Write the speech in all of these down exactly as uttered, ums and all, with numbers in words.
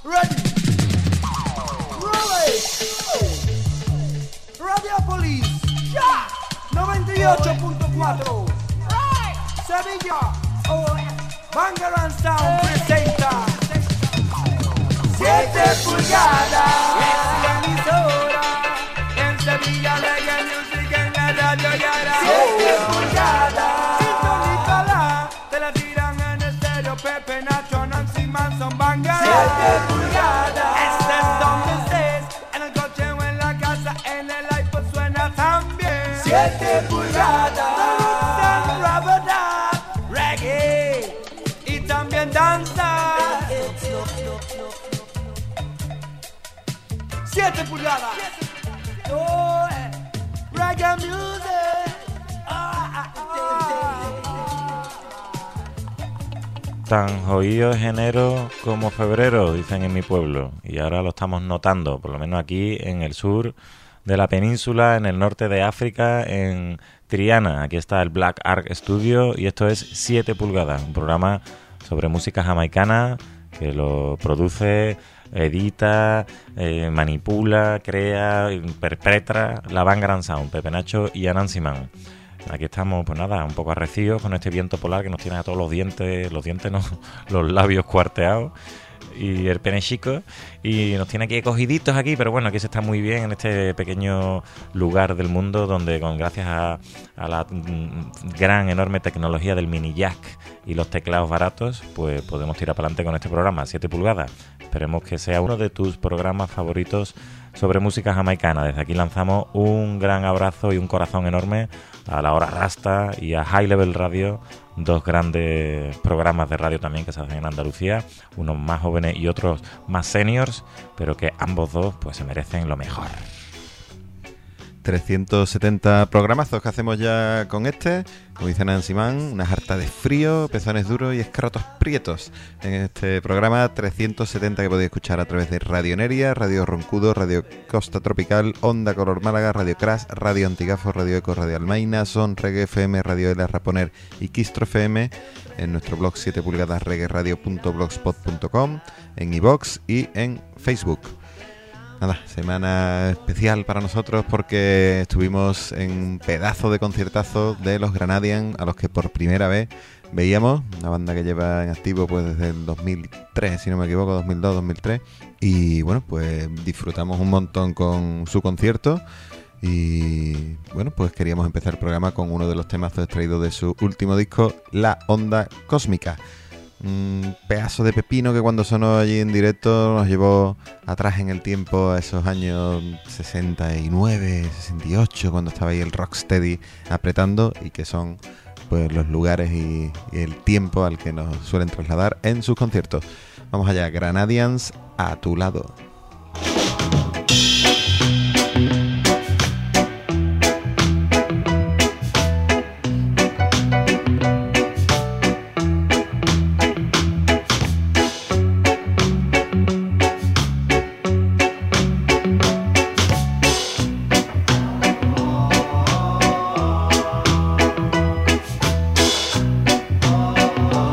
Ready. Ready. Radiopolis. Ya. noventa y ocho punto cuatro. Sevilla. Bangarang Sound presenta siete pulgadas. Es la emisora. En Sevilla Reggae Music en la radio Yara. siete pulgadas. Sintonízala. Te la tiran en estéreo. Pepe, Nacho, Nancy Manson, Bangarang. siete pulgadas. Este es donde estés. En el coche o en la casa. En el iPod suena también. siete pulgadas. Reggae. Y también danza. siete pulgadas. Oh, eh. Reggae music. Ah, ah, ah. Tan jodido es enero como febrero, dicen en mi pueblo. Y ahora lo estamos notando, por lo menos aquí en el sur de la península, en el norte de África, en Triana. Aquí está el Black Ark Studio y esto es siete pulgadas, un programa sobre música jamaicana que lo produce, edita, eh, manipula, crea, interpreta la Bangarang Sound, Pepe Nacho y Anansi Man. Aquí estamos, pues nada, un poco arrecidos con este viento polar que nos tiene a todos los dientes, los dientes no, los labios cuarteados y el pene chico, y nos tiene aquí cogiditos aquí, pero bueno, aquí se está muy bien en este pequeño lugar del mundo donde, con gracias a, a la mm, gran, enorme tecnología del mini jack y los teclados baratos, pues podemos tirar para adelante con este programa, siete pulgadas. Esperemos que sea uno de tus programas favoritos sobre música jamaicana. Desde aquí lanzamos un gran abrazo y un corazón enorme a La Hora Rasta y a High Level Radio, dos grandes programas de radio también que se hacen en Andalucía, unos más jóvenes y otros más seniors, pero que ambos dos pues se merecen lo mejor. trescientos setenta programazos que hacemos ya con este, como dice Nancy Man, una jarta de frío, pezones duros y escrotos prietos en este programa trescientos setenta que podéis escuchar a través de Radio Neria, Radio Roncudo, Radio Costa Tropical, Onda Color Málaga, Radio Crash, Radio Antigafo, Radio Eco, Radio Almaina, Son Reggae F M, Radio L Raponer y Quistro F M, en nuestro blog siete pulgadas reggae radio punto blogspot punto com, en iVoox y en Facebook. Nada, semana especial para nosotros porque estuvimos en un pedazo de conciertazo de los Granadians, a los que por primera vez veíamos, una banda que lleva en activo pues desde el dos mil tres, si no me equivoco, dos mil dos, dos mil tres, y bueno, pues disfrutamos un montón con su concierto y bueno, pues queríamos empezar el programa con uno de los temazos extraídos de su último disco, La Onda Cósmica. Un pedazo de pepino que cuando sonó allí en directo nos llevó atrás en el tiempo a esos años sesenta y nueve, sesenta y ocho, cuando estaba ahí el Rocksteady apretando, y que son pues los lugares y, y el tiempo al que nos suelen trasladar en sus conciertos. Vamos allá, Granadians, a tu lado.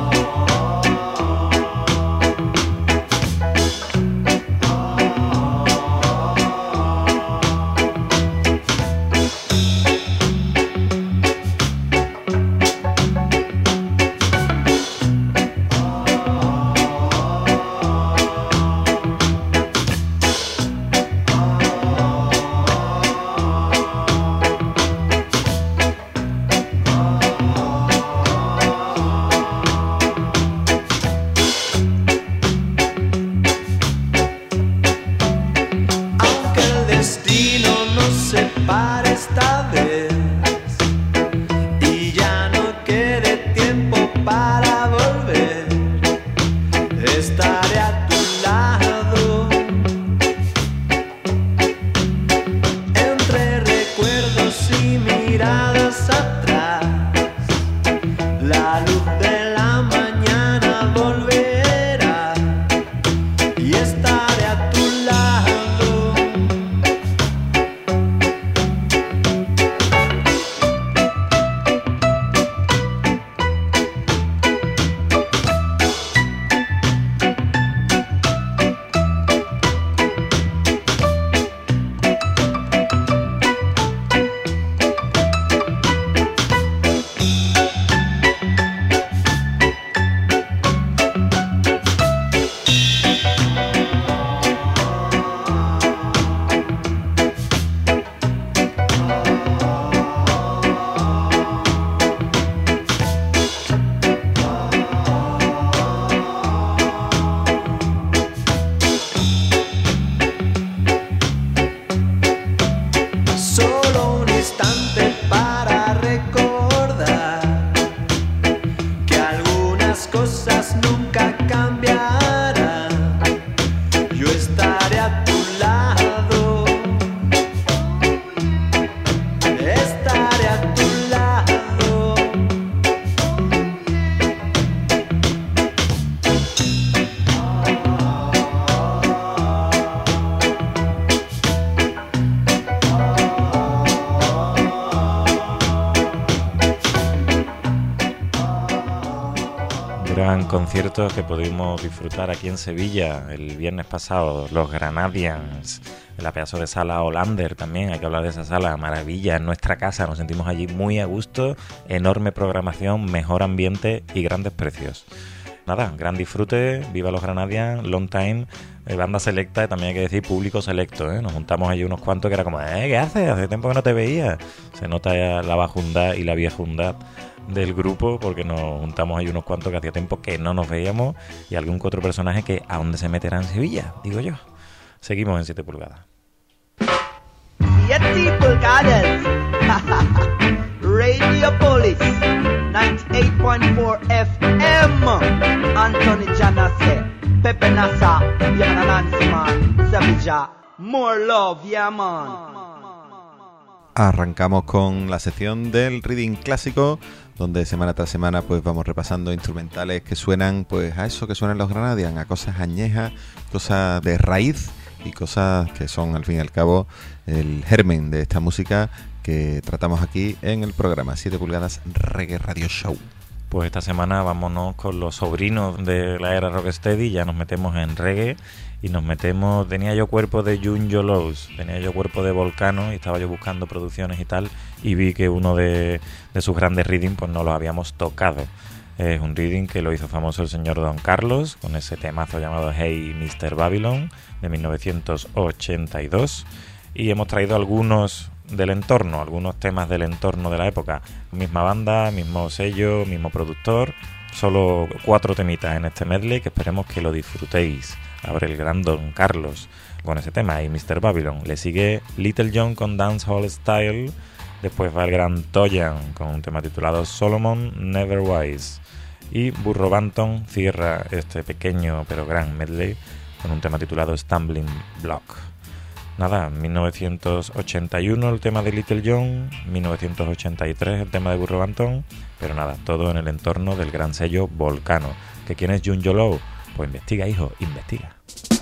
Oh Eran conciertos que pudimos disfrutar aquí en Sevilla el viernes pasado, los Granadians, en la pedazo de sala Hollander también, hay que hablar de esa sala, maravilla, en nuestra casa, nos sentimos allí muy a gusto, enorme programación, mejor ambiente y grandes precios. Nada, gran disfrute, viva los Granadians, long time, eh, banda selecta y también hay que decir público selecto, ¿eh? Nos juntamos allí unos cuantos que era como, eh, ¿qué haces? Hace tiempo que no te veía. Se nota ya la bajundad y la viejundad del grupo porque nos juntamos ahí unos cuantos que hacía tiempo que no nos veíamos y algún que otro personaje que a dónde se meterá en Sevilla, digo yo. Seguimos en siete pulgadas. siete pulgadas. Radio Police noventa y ocho punto cuatro F M. Anthony Janase, Pepe Nasa, Yana Nancy man, Sevilla. More love, yeah man. Arrancamos con la sección del reading clásico, donde semana tras semana pues vamos repasando instrumentales que suenan pues a eso que suenan los Granadians, a cosas añejas, cosas de raíz y cosas que son al fin y al cabo el germen de esta música que tratamos aquí en el programa siete pulgadas Reggae Radio Show. Pues esta semana vámonos con los sobrinos de la era Rocksteady, ya nos metemos en reggae y nos metemos, tenía yo cuerpo de Junjo Lows, tenía yo cuerpo de Volcano y estaba yo buscando producciones y tal y vi que uno de, de sus grandes reading pues no lo habíamos tocado. Es un reading que lo hizo famoso el señor Don Carlos con ese temazo llamado Hey mister Babylon de mil novecientos ochenta y dos y hemos traído algunos del entorno, algunos temas del entorno de la época, misma banda, mismo sello, mismo productor, solo cuatro temitas en este medley que esperemos que lo disfrutéis. Abre el gran Don Carlos con ese tema y mister Babylon, le sigue Little John con Dancehall Style, después va el gran Toyan con un tema titulado Solomon Neverwise y Burro Banton cierra este pequeño pero gran medley con un tema titulado Stumbling Block. Nada, mil novecientos ochenta y uno el tema de Little John, mil novecientos ochenta y tres el tema de Burro Banton, pero nada, todo en el entorno del gran sello Volcano. ¿Que quién es Junjo Low? Pues investiga, hijo, investiga.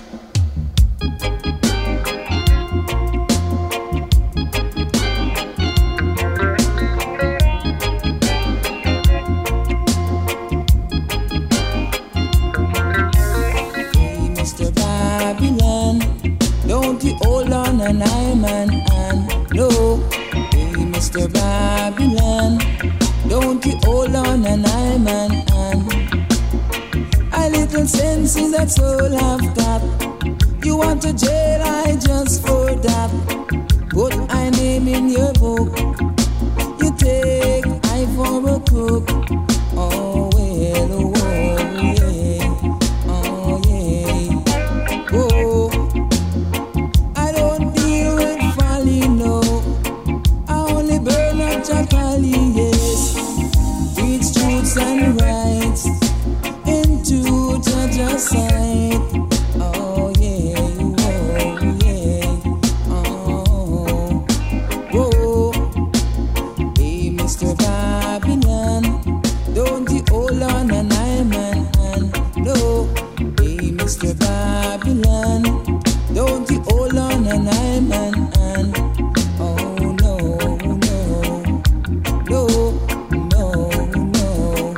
Hey, mister Babylon, don't you hold on an iron and no. Hey, mister Babylon, don't you hold on an iron and a little sense in that soul I've got. You want to jail I just for that. Put my name in your book. You take I for a crook. Oh well, oh yeah, oh yeah, oh. I don't deal with folly, no. I only burn up Jacali, yes. Reach truths and rights into Judge's sight. Oh yeah, oh yeah, oh, oh. Hey, mister Babylon, don't you hold on an iron and no. Hey, mister Babylon, don't you hold on an iron and oh no, no, no, no, no.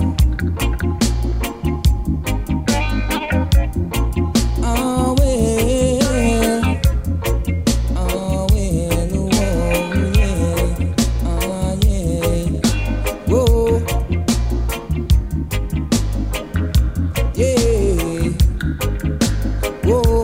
Oh well, oh well, oh yeah, oh yeah, whoa, yeah, whoa.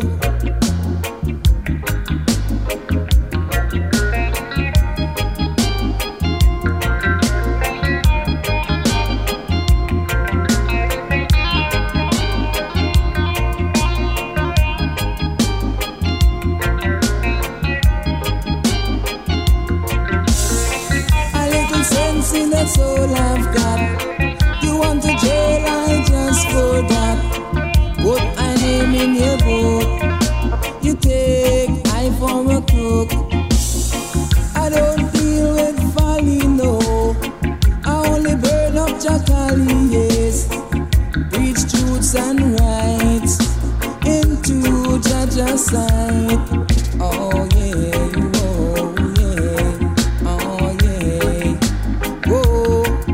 A little sense in that's all I've got. You want to jail I just for that. Put my name in your book. You take I for a crook. I don't deal with folly, no. I only burn up Jacali, yes. Preach truths and rights into Judge's sight. Oh yeah, oh yeah, oh yeah, whoa.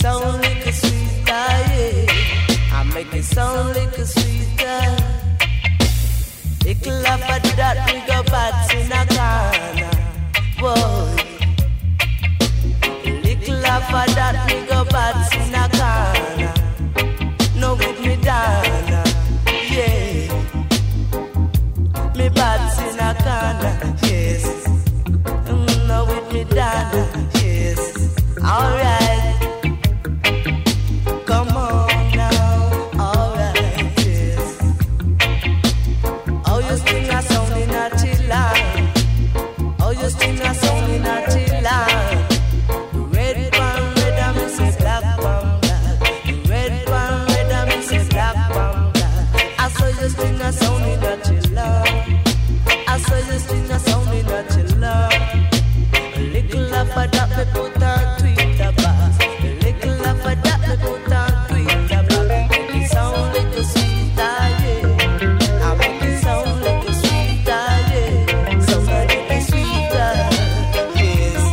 sound little sweeter, yeah. I make it sound little sweeter. Little after that we go bats in a corner, boy. Little after that we go bats in a corner. No with me down, yeah. Me bats in a corner, yes. Mm, no with me down, yes. Alright. Come on now, alright, yes. Oh, you sing a song in a chilla. Oh, you sing a song in a chilla. Red one, red, I me say black one, black. Red one, red, I me say black one, black. I saw you sing a song in a chilla. I saw you sing a song in a chilla. A little after that me put on Twitter bar. A little after that me put on Twitter bar. Make it sound little sweeter, yeah. I make it sound little sweeter, yeah. Sound a little sweeter, yes.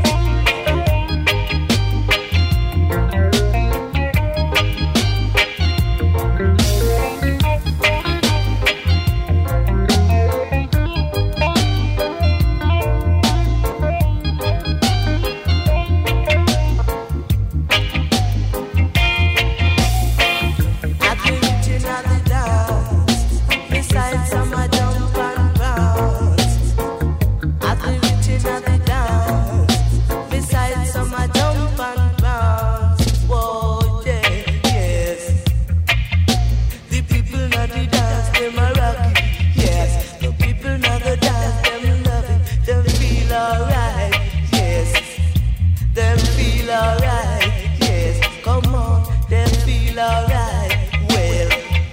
At the reaching of the dance, beside some a jump and bounce. At the reaching of the dance, beside some a jump and bounce. Whoa, yeah, yes. The people not the dance, them a rock it, yes. The people not the dance, them love it, them feel alright, yes. Them feel alright, yes. Come on, them feel alright. Well,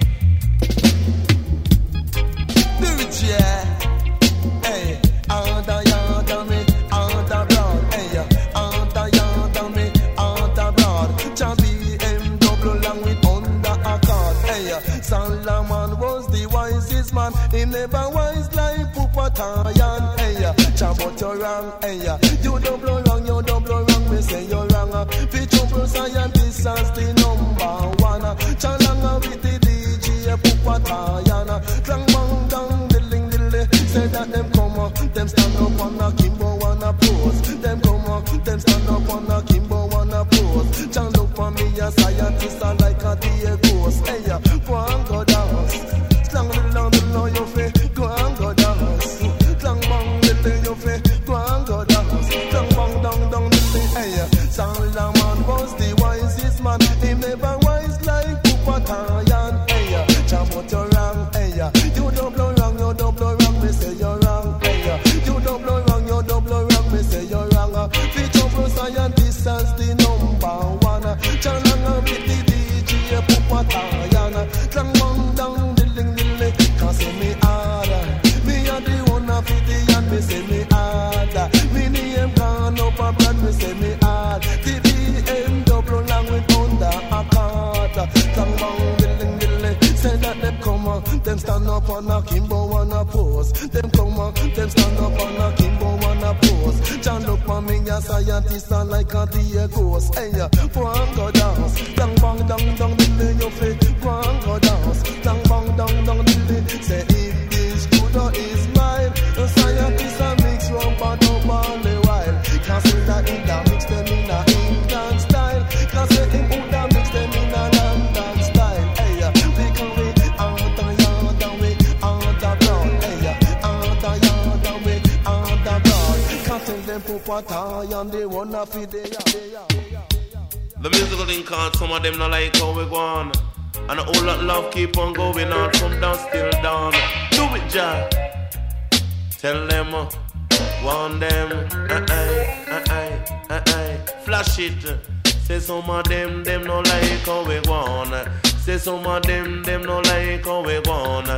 Do it, yeah. Hey, under yonder me, under broad. Hey, under yonder me, under broad. Champi M double long with under a card. Hey, Solomon was the wisest man. He never wise like Pupatayan. Hey, Chabot you're wrong. Hey, you double wrong, you double wrong. Me say you're wrong. Feature scientist as the number one. Chalanga with the D J Pupatayan. Clang bang down the ling dilly. Say that them come up, them stand up on a Kimbo and a pose. Them come up, them stand up on a Kimbo and a pose. Chan look for me a scientist I like a Diegos. Hey, go and go dance. Slang little down below your face. Go and go dance. Clang bang little your face. Go and go dance. Clang bang down down little. Hey, Solomon was the wisest man. He never wise like Pupatayan. Hey, Chabot you're wrong. Hey, you double wrong, you double wrong. Me say you're wrong. Hey, you double wrong, you double wrong. Me say you're wrong. Feature pro scientist as the number one. Chalanga with the D J Pupatayan. Clang bang down the ling ling. Cause me harder. Me a the one of the and me say me harder. Me name gone up a blood. Me say me hard. The B M double long with under a card. Clang bang the ling ling. Say that them come on, them stand up on a Kimbo and a pose. Them come on, them stand up on a Kimbo and a pose. John look for me a scientist and like a Diegos. Hey, go and go dance. Dang bang dang dang dilly your feet. Go and go dance. Dang bang dang dang dilly. Say if this good or is mine, the scientist a mix rum but up all the while. Can't say that in the mix them in a Indian style. Can't say in Buddha mix them in a London style. Hey, we can we under yonder we under broad. Hey, under yonder we under broad. Can't tell them Pupatayan they wanna feed the The musical link out, some of them not like how we go on. And all that love keep on going on from dusk till dawn. Do it, Jah. Tell them, uh, want them, uh, uh, uh, uh, uh, uh, flash it. Say some of them, them not like how we go on. Say some of them, them not like how we go on.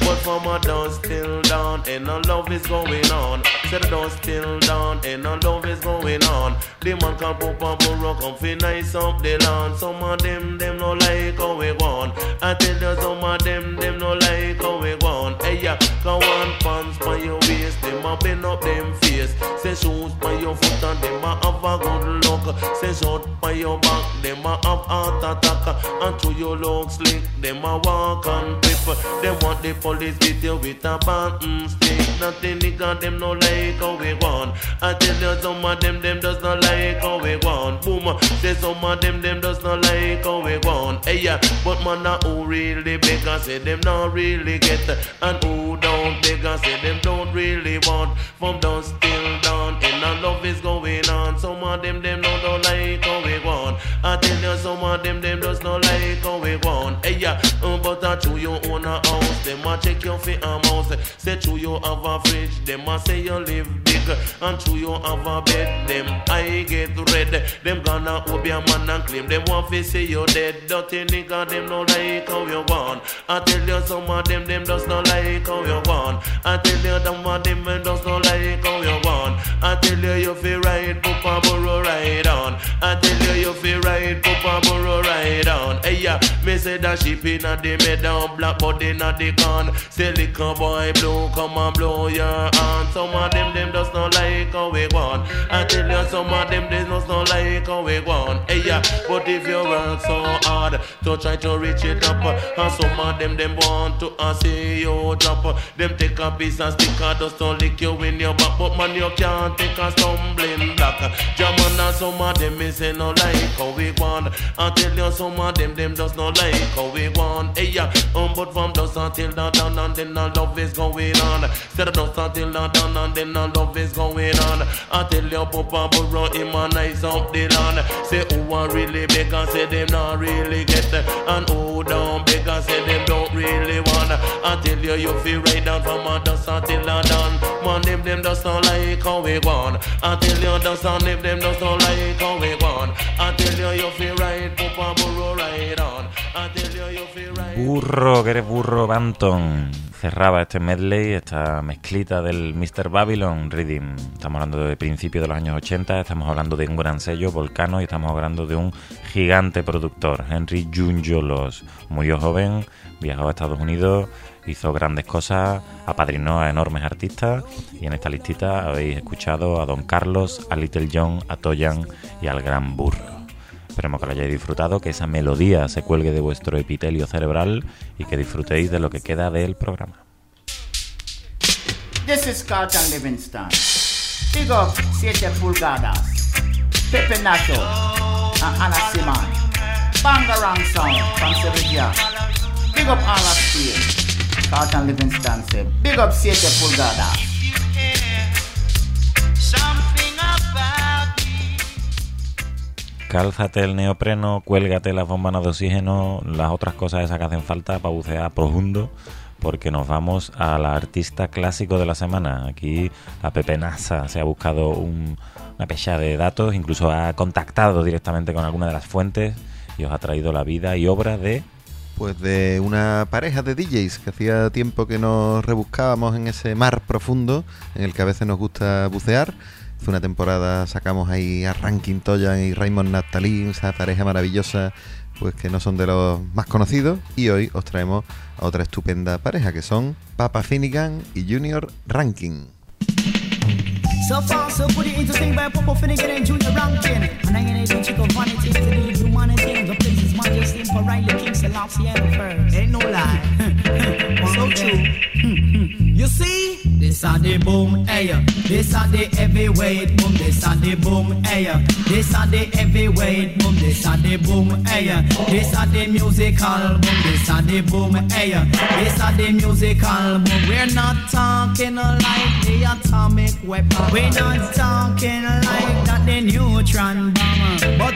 but from a dusk till dawn, and a love is going on. Said the dusk till dawn, and a love is going on. The man can pop up a rock and fi nice up the lawn. Some of them, them no like how we gone. I tell you some of them, them no like how we gone. Hey yeah, come on pants by your waist, them a bend up them face. Say shoes by your foot and them a have a good look. Say short by your back, them a have heart attack. And to your looks slick, them a walk and pip. Them want the police beat you with a button stick. Nothing nigga, them no like how we gone. I tell you some of them, them does not like how we gone. Boom, say some of them, them does not like how we gone. Hey yeah, but man a who really beg and say them not really get. And who don't beg and say them don't really want. From dusk till dawn, and a love is going on. Some of them, them no don't like how we gone. I tell you some of them, them does not like how we gone. Hey yeah, um, but I chew you own a house. Them a check your fit and mouse. Say chew you have a fridge. Them a say you live big. And chew you have a bed. Them I get red. Them gonna hope your man and claim them want to see you dead. Dirty nigga, them no like how you gone. I tell you some of them, them does not like how you gone. I tell you some of them, them does not like how you gone. I tell you you feel right, Papa Burrow ride on. I tell you you feel right, Papa Burrow ride on. Hey yeah, me say that sheep inna the meadow, black body inna the corn. Say little boy blue, come and blow your hand. Some of them, them does not like how we gone. I tell you some of them, they does not like how we gone. Hey yeah, but if you work so hard to try to reach it up, and some of them, them want to uh, see you drop. Them take a piece of sticker just to lick you in your back, but man you can't take a stumbling block. German and some of them is say no like how we gone. I tell you some of them, them does not like how we gone. Hey yeah, um, but from dusk until the dawn, and then the love is going on. Instead of dusk until the dawn, and then the love is going on. I tell you Papa Burrow him a nice up the land. Say who a really beg and say them not really get, and who don't beg and say them don't really want. I tell you you feel right down from a dusk until the dawn. Man them them does not like how we gone. I tell you dusk and them them does not like how we gone. I tell you you feel right, Papa Burrow right on. I tell you you feel right. Burro, que eres burro, Banton. Cerraba este medley, esta mezclita del mister Babylon Rhythm. Estamos hablando de principios de los años ochenta, estamos hablando de un gran sello, Volcano, y estamos hablando de un gigante productor, Henry Junjolos. Murió joven, viajó a Estados Unidos, hizo grandes cosas, apadrinó a enormes artistas, y en esta listita habéis escuchado a Don Carlos, a Little John, a Toyan y al Gran Burro. Esperemos que lo hayáis disfrutado, que esa melodía se cuelgue de vuestro epitelio cerebral y que disfrutéis de lo que queda del programa. This is Carlton Livingston. Big up siete pulgadas, Pepe Nacho, and Anna Simon. Bangarang sound from Sevilla. Big up all of Spain. Carlton Livingston said, big up siete pulgadas. Cálzate el neopreno, cuélgate las bombanas de oxígeno, las otras cosas esas que hacen falta para bucear profundo, porque nos vamos a la artista clásico de la semana. Aquí la Pepe Nasa se ha buscado un, una pecha de datos, incluso ha contactado directamente con alguna de las fuentes y os ha traído la vida y obra de... Pues de una pareja de D Js que hacía tiempo que nos rebuscábamos en ese mar profundo en el que a veces nos gusta bucear. Hace una temporada sacamos ahí a Rankin Toyan y Raymond Naphtali, esa pareja maravillosa, pues que no son de los más conocidos, y hoy os traemos a otra estupenda pareja que son Papa Finnegan y Junior Rankin. So far, so pretty interesting by Papa Finnegan and Junior Rankin. And I ain't even chick of vanity to the humanity. The place is majesty for Riley King Selassie the first. Ain't no lie. So true. You see, this are the boom, hey. This are the heavyweight boom. This are the boom, hey. This are the heavyweight boom. This are the boom, hey. This are the musical boom. This are the boom, hey. This are the musical boom. We're not talking like the atomic weapon. We're not talking like that the neutron bomb. But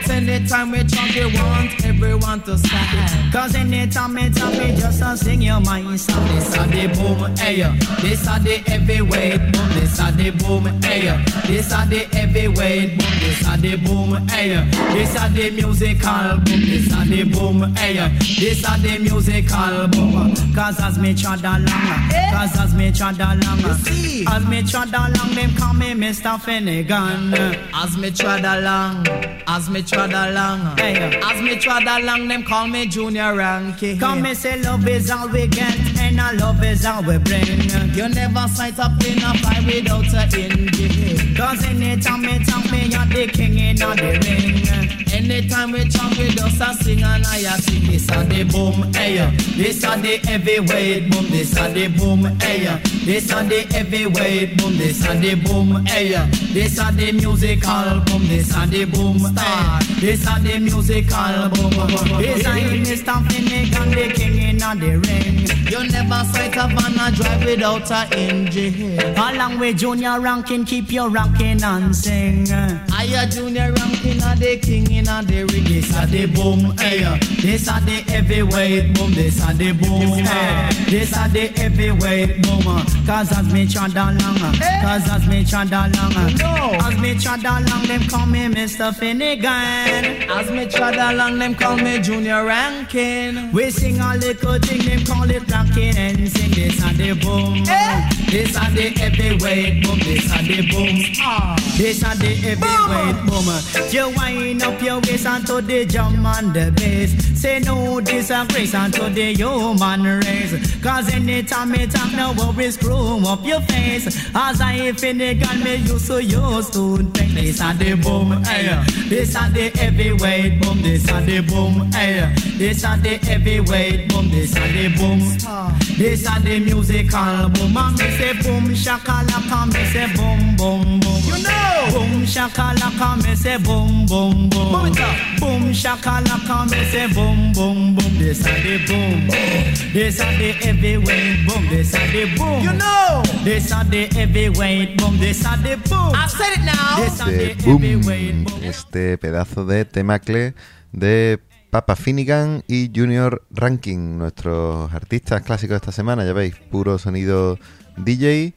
But anytime we talk, we want everyone to stand. Cause anytime we talk, we just uh, sing your mind song. This are the boom, hey. This are the heavyweight boom. This are the boom, hey. This are the heavyweight boom. This are the boom, hey. This are the musical boom. This are the boom, hey. This are the musical boom. Cause as me trod along, cause as me trod along, as me trod along, them call me Mister Finnegan. As me trod along, as me trod along, hey. As me trod along, them call me Junior Rankin. Come me say love is all we get, and our love is all we bring. You never sight up in a fight without a engine. Cause anytime me talk, me you're the king in the ring. Anytime we talk, we just a sing and I a sing. This are the boom, hey. This are the heavyweight boom. This are the boom, hey. This are the heavyweight boom. This are the boom, hey. This are the musical boom. This are the boom star. This are the musical boom. This are Mister Finnegan, the king in the ring. You never sight a van a drive without a engine. Along with Junior Rankin, keep your ranking and sing. I a Junior Rankin, a the king in the ring. This are the boom, hey. This are the heavyweight boom. This are the boom, hey. This are the heavyweight boom. Cause as me trod along, cause as me trod along, as me trod along, them call me Mister Finnegan. As me trod along, them call me Junior Rankin. We sing a little thing, them call it ranking and sing. This are the boom, this are the heavyweight boom. This are the boom, ah. This are the heavyweight boom. You wind up your waist onto the drum and the bass. Say no disgrace unto the human race. Cause anytime me talk, no worries, screw up your face. As I Finnegan, me used to use to think. This are the boom, hey. This are the heavyweight boom. This are the boom, hey. This are the heavyweight boom. This are the boom. This are the musical boom. And me say boom shakalaka, me say boom boom boom. You know. Boom shakalaka, me say boom boom boom. Boom shakalaka, me say boom boom boom. This are the boom. This are the heavyweight boom. This are the boom. You know. This are the heavyweight boom. This are the boom. I said it now. This are the heavyweight boom. Este pedazo de temacle de Papa Finnegan y Junior Rankin, nuestros artistas clásicos de esta semana, ya veis, puro sonido D J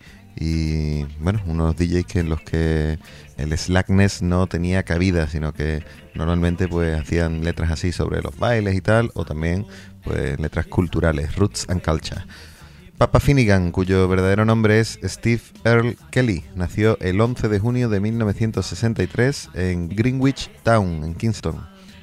y bueno, unos D Js que en los que el slackness no tenía cabida, sino que normalmente pues hacían letras así sobre los bailes y tal, o también pues letras culturales, roots and culture. Papa Finnegan, cuyo verdadero nombre es Steve Earl Kelly, nació el once de junio de mil novecientos sesenta y tres en Greenwich Town, en Kingston.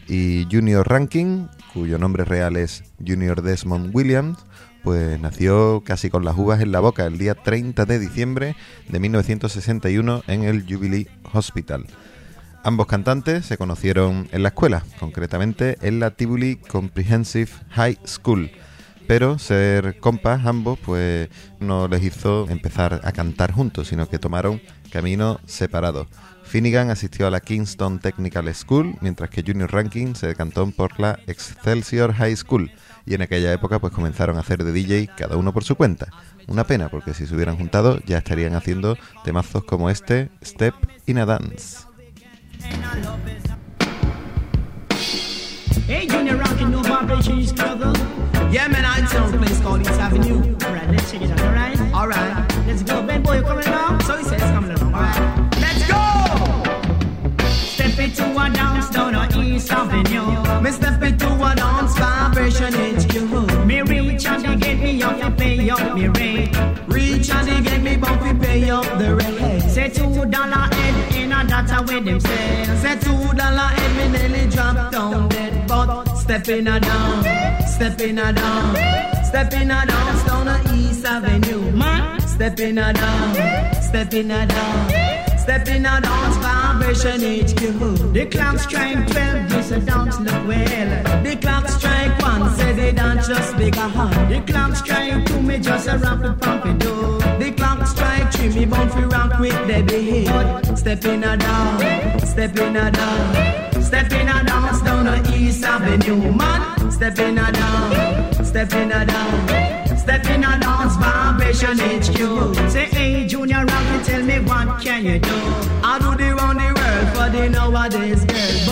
Y Junior Rankin, cuyo nombre real es Junior Desmond Williams, pues nació casi con las uvas en la boca el día treinta de diciembre de mil novecientos sesenta y uno en el Jubilee Hospital. Ambos cantantes se conocieron en la escuela, concretamente en la Tivoli Comprehensive High School, pero ser compas ambos pues no les hizo empezar a cantar juntos, sino que tomaron caminos separados. Finnegan asistió a la Kingston Technical School, mientras que Junior Rankin se decantó por la Excelsior High School, y en aquella época pues comenzaron a hacer de D J cada uno por su cuenta. Una pena, porque si se hubieran juntado ya estarían haciendo temazos como este, Step in a Dance. Hey, Junior Rankin, no vibrations, brother. Yeah, man, I'm in a place called East Avenue. All right, let's check it out, all right? All right, let's go. Ben boy, you coming along? So he says, coming along, all right. Let's go! Step into a dance down on East Avenue. Me step into a dance vibration H Q. Me reach and they get me up to pay up me rate. Reach and they get me bump to pay up the rate. Say two dollar head in a data with them say. Say two dollar head me nearly drop down dead. But step in a down, step in a down, step in a dance down on East Avenue. Man, step in a down, step in a down. Step in a dance vibration H Q. The clock strike twelve, this a dance look well. The clock strike one, say the dance just bigger hand. The clock strike two, me just a rap the pompidou. The clock strike three, me bound fi rock with Debbie Head. Step in a down, step in a down. Step in a dance down the East Avenue, man. Step in a down, step in a down. Step in a dance vibration H Q. Say, hey, Junior Rankin, tell me what can you do? I do the round the world for the nowadays girl, but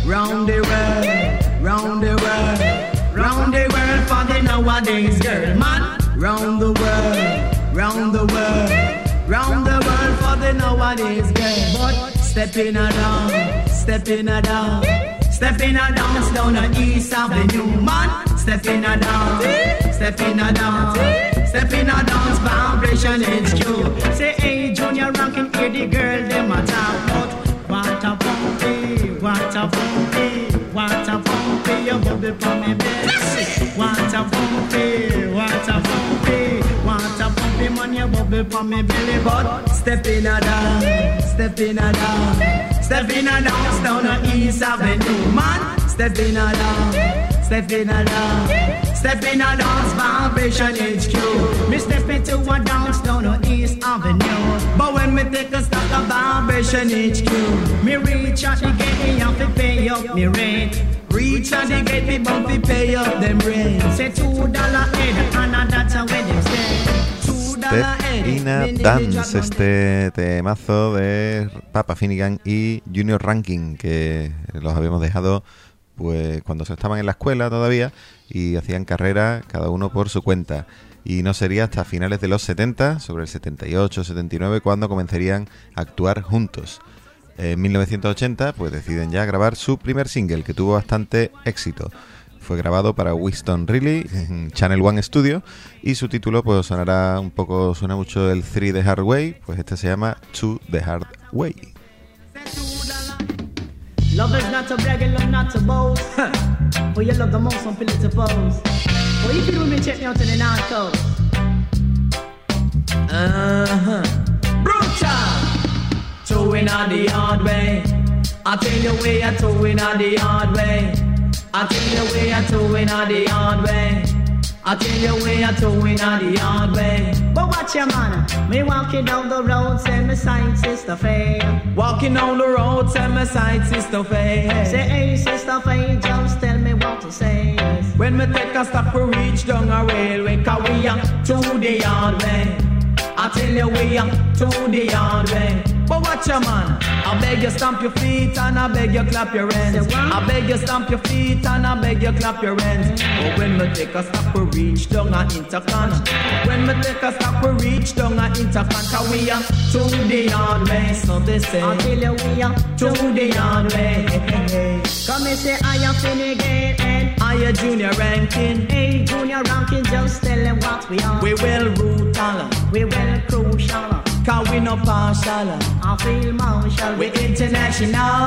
round the world, round the world, round the world for the nowadays girl, man. Round the world, round the world, round the world for the nowadays girl. But step in a down, step in a down, step in a dance down the East Avenue, man. Step in a dance, step in a dance, step in a dance, vibration H Q. Say hey Junior Rankin, hear the girl them a talk about. What a pumpy, what a pumpy, what a pumpy, you bubble for me belly. What a pumpy, what a pumpy, what a pumpy, man, you bubble for me belly. But step in a dance, step in a dance, step in a dance down the East Avenue, man. Step in a dance, step in a dance, step in a dance, vibration H Q. Me step into a dance down the East Avenue. But when me take a stock of vibration H Q, me reach out the gate, me have to pay up me rent. Reach out the gate, me bump to pay up them rent. Say two dollar head, and that's how we them say. Step in a Dance, este temazo de Papa Finnegan y Junior Rankin, que los habíamos dejado pues cuando se estaban en la escuela todavía y hacían carrera cada uno por su cuenta. Y no sería hasta finales de los setenta, sobre el setenta y ocho, setenta y nueve, cuando comenzarían a actuar juntos. En mil novecientos ochenta pues deciden ya grabar su primer single, que tuvo bastante éxito. Fue grabado para Winston Reilly en Channel One Studio y su título pues sonará un poco, suena mucho el Three The Hard Way, pues este se llama Two The Hard Way. Love is not to brag and love not to boast. But you love the most on Philip to pose. Well, you can do me check me out in the North Coast. Uh-huh. Brutal. Towing on the hard way. I tell you way, I towing on the hard way. I tell you way, I towing on the hard way. I tell you way, I towing on the hard way. But watch your man, me walking down the road, say my sight sister fair. Walking down the road, say my sight sister fair. Say hey sister fair, just tell me what to say. When me take a stop, we reach down a railway, cause we are to the hard way. I tell you we are to the hard way. But watch your man, I beg you stamp your feet and I beg you clap your hands. I beg you stamp your feet and I beg you clap your hands. But when me take a stop, we reach down a intercon. When me take a stop, we reach down a intercon. Cause we are to the hard way, so they say. I tell you we are to the hard way. Come and say I am Finnegan and I am Junior Rankin. Hey Junior Rankin, just tell them what we are. We will root all, we will crucial. Cause we no partial, I feel martial. We international,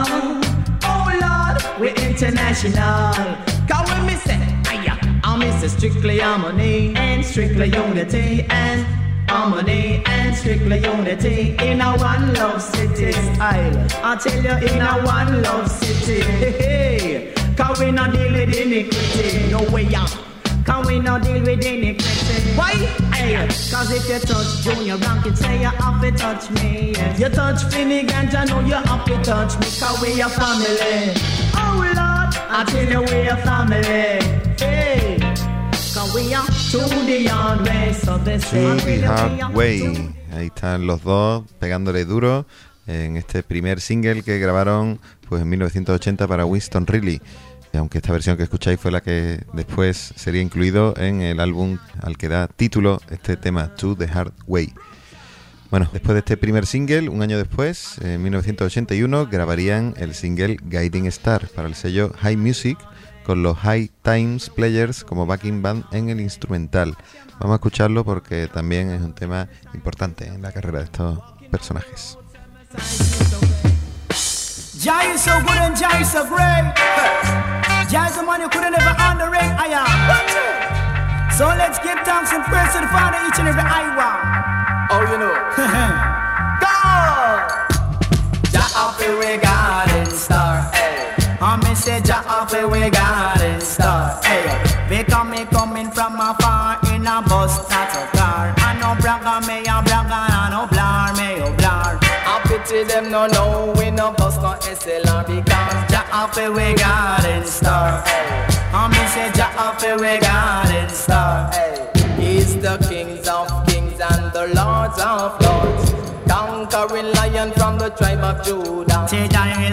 oh Lord, we international. Cause when me say, aya, I miss a strictly harmony and strictly unity and harmony and strictly unity in a one love city style. I tell you in a one love city. Hey, hey. Cause we no deal with iniquity, no way out. Cause we no deal with iniquity. Why? Hey, cause if you touch Junior Rankin, say you have to touch me. Yes. You touch Finnegan, I know you have to touch me. Cause we a family. Oh Lord, I tell you we a family. Hey, cause we are to the hard way. So they say, To the Hard Way. Ahí están los dos pegándole duro en este primer single que grabaron pues en mil novecientos ochenta para Winston Reilly. Aunque esta versión que escucháis fue la que después sería incluido en el álbum al que da título este tema, To The Hard Way. Bueno, después de este primer single, un año después, en mil novecientos ochenta y uno, grabarían el single Guiding Star para el sello High Music, con los High Times Players como backing band en el instrumental. Vamos a escucharlo porque también es un tema importante en la carrera de estos personajes. Jai is so good and Jai is so great. Jai is the man you couldn't ever underrate. I am. So let's give thanks and praise to the Father each and every Iowa. Oh, you know. Go! Jah off the way garden star. I me say Jah off the way garden star. Because me coming from afar in a bus, not a car. I no bragga, me a bragga, I no blar, me a blar. I pity them no know we no bus no S L R because Jah off the way garden star. I me say Jah off the way garden star. He's the kings of kings and the lords of lords, conquering lion from the tribe of Judah. Say Jah elect.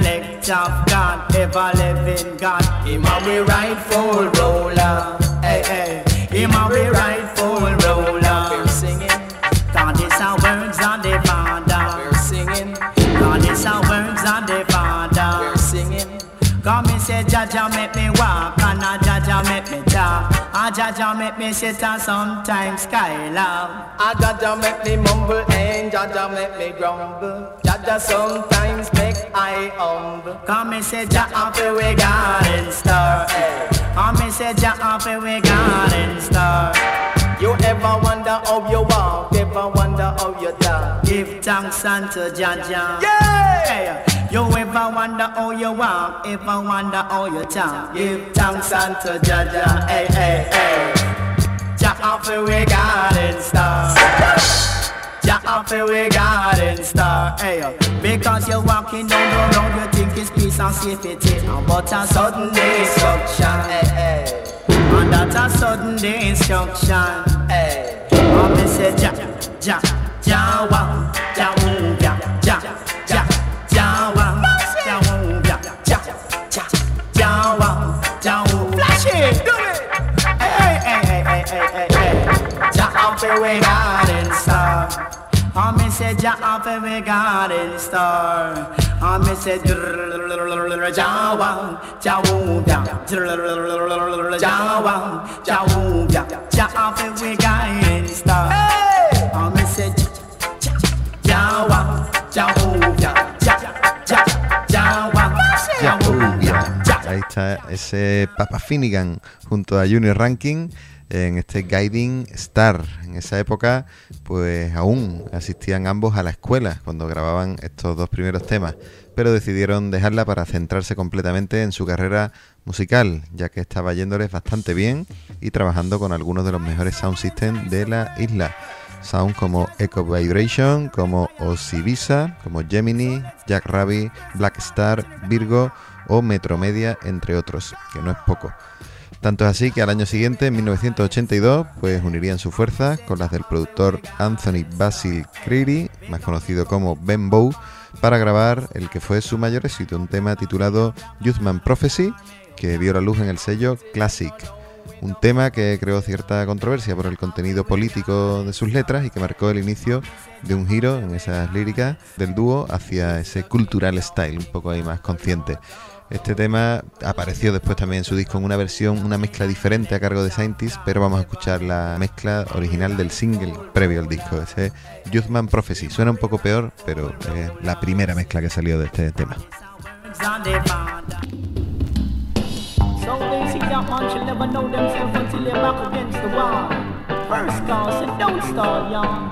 it of God, ever living God. Him a we rightful ruler. Hey, hey. Him a we rightful ruler. We're singing. God is our words of the Father. We're singing. God is our words of the Father. We're singing. Come me say Jaja make me walk and a Jaja make me talk. A Jaja make me sit and sometimes sky love. A Jaja make me mumble and Jaja make me grumble. Jaja sometimes make I humble. Come me say Jaja we garden star. Come me say Jaja we garden star. You ever wonder how you walk? Ever wonder how you talk? Give thanks unto Jaja. Yeah! Hey. You ever wonder how you walk? Ever wonder how you talk? Give thanks unto Jaja. Hey, hey, hey. Jaja we garden star. Jaja we garden star. Hey, because you're walking down the road, you think it's peace and safety, but a sudden destruction. Hey, hey. And that a sudden destruction. Hey. And me say ja, ja, ja, wa, ja, woo, ja, ja, ja, ja, wa, ja, woo, ja, ja, ja, ja, wa, ja, woo. Flash it, do it. Hey, hey, hey, hey, hey, hey, hey. Ja, we garden star. And me say ja, we garden star. And me say Jawa, Jawuga, Jawa, Jawuga, Jawa, we garden star. And me say Jawa, Jawuga, Jawa, Jawuga. Ahí está ese Papa Finnegan junto a Junior Rankin en este Guiding Star. En esa época, pues aún asistían ambos a la escuela cuando grababan estos dos primeros temas, pero decidieron dejarla para centrarse completamente en su carrera musical, ya que estaba yéndoles bastante bien y trabajando con algunos de los mejores sound systems de la isla. Sound como Echo Vibration, como Osibisa, como Gemini, Jack Rabbit, Black Star, Virgo o Metromedia, entre otros, que no es poco. Tanto es así que al año siguiente, en mil novecientos ochenta y dos, pues unirían sus fuerzas con las del productor Anthony Basil Creedy, más conocido como Ben Bow, para grabar el que fue su mayor éxito, un tema titulado Youthman Prophecy, que vio la luz en el sello Classic. Un tema que creó cierta controversia por el contenido político de sus letras y que marcó el inicio de un giro en esas líricas del dúo hacia ese cultural style, un poco ahí más consciente. Este tema apareció después también en su disco en una versión, una mezcla diferente a cargo de Scientist, pero vamos a escuchar la mezcla original del single previo al disco, ese Youthman Prophecy. Suena un poco peor, pero es la primera mezcla que salió de este tema. So they see that man should never know themselves until they're back against the wall. First call, so don't stall, y'all.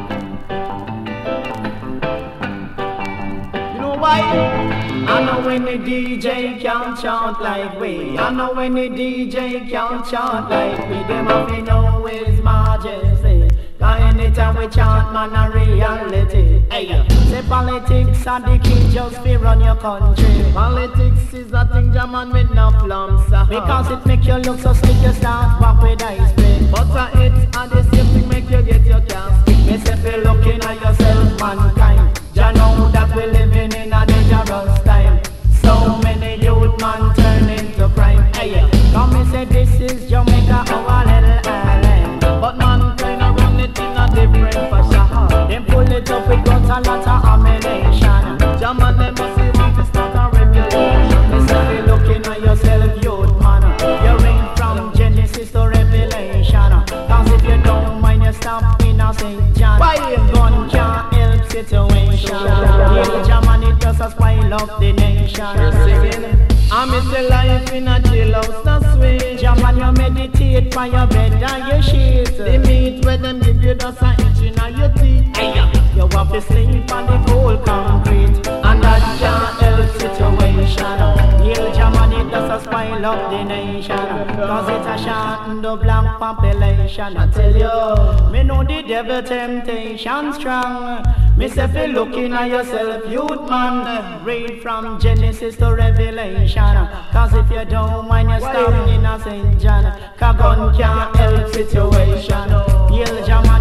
You know why? I know when the D J can't chant like we. I know when the D J can't chant like we. Them have to know His Majesty. Cause anytime we chant, man, a reality. Hey, say politics are the key just to run your country. Politics is a thing, German with no plums. Because it make you look so slick, you start walk with ice cream. But uh, it's a the same thing make you get your gas. Me say feel looking at yourself, mankind. You know that we living in a dangerous time. So many youth man turn into crime. Hey, come me say this is Jamaica, our little island. But mankind a run it in a different fashion. Them pull it up with guns a lot of ammunition. German them must see want to start a revolution. Me say feel looking at yourself, youth man. You read from Genesis to Revelation. Cause if you don't mind, you stop in a Saint John. Why gun can't help situation. Yeah, German it just a spoil up the nation. You're singing. I miss the life in a chill house, that's sweet. German you meditate by your bed and your sheet. The meat where them give you just an inch in your teeth. Hey, you have to sleep on the cold concrete, and that can't help situation. Yeah, German it just a spoil up the nation. Cause it's a short the black population. I tell you, me know the devil temptation strong. Me say fi looking at yourself, youth man. Read from Genesis to Revelation. Cause if you don't mind, you stop in a Saint John. Cause gun can't help situation. Yeah, German it just a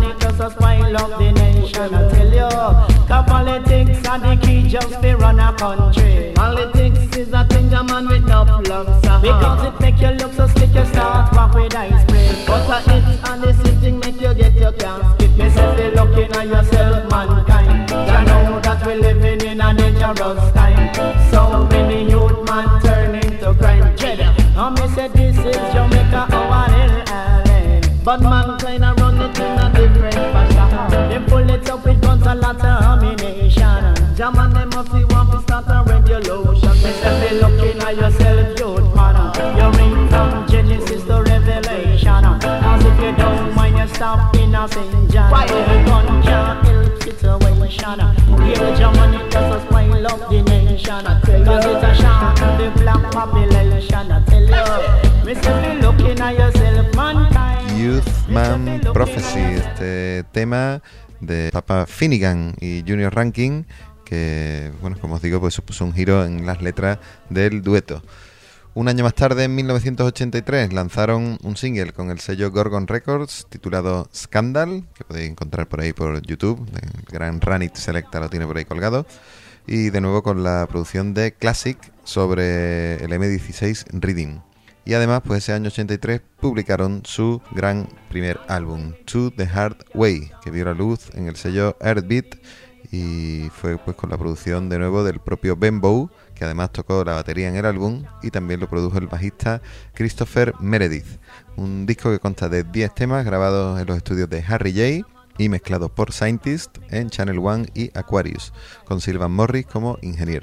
us spoil up the nation. I tell you, cause politics are the key just to run a country. Politics is a thing a man with no plugs, uh-huh. Because it make you look so slick, you start walk with ice cream. But a hit and the sitting make you get your can't skip. Me say be looking at yourself, mankind. You know that we're living in a dangerous time. So many youth man turn into crime. And me say this is Jamaica, our L A. But mankind a run it in a different fashion. They pull it up with guns and lots of ammunition. Jam and them must be want to start a revolution. Me say be looking at yourself, youth man. You read from Genesis to Revelation. As if you don't mind, you stop in a Saint John. Why the gun can't help situation. Here Jam and it just spoil up the nation. Cause it's a shot of the black population. I tell you, me say be looking at yourself, mankind. Youth Man Prophecy, este tema de Papa Finnegan y Junior Rankin, que, bueno, como os digo, pues supuso un giro en las letras del dueto. Un año más tarde, en mil novecientos ochenta y tres, lanzaron un single con el sello Gorgon Records titulado Scandal, que podéis encontrar por ahí por YouTube. El gran Ranit Selecta lo tiene por ahí colgado. Y de nuevo con la producción de Classic sobre el eme dieciséis Reading. Y además, pues ese año ochenta y tres publicaron su gran primer álbum, To The Hard Way, que vio la luz en el sello Earthbeat y fue pues con la producción de nuevo del propio Ben Bow, que además tocó la batería en el álbum, y también lo produjo el bajista Christopher Meredith. Un disco que consta de diez temas grabados en los estudios de Harry J y mezclados por Scientist en Channel One y Aquarius, con Sylvan Morris como ingeniero.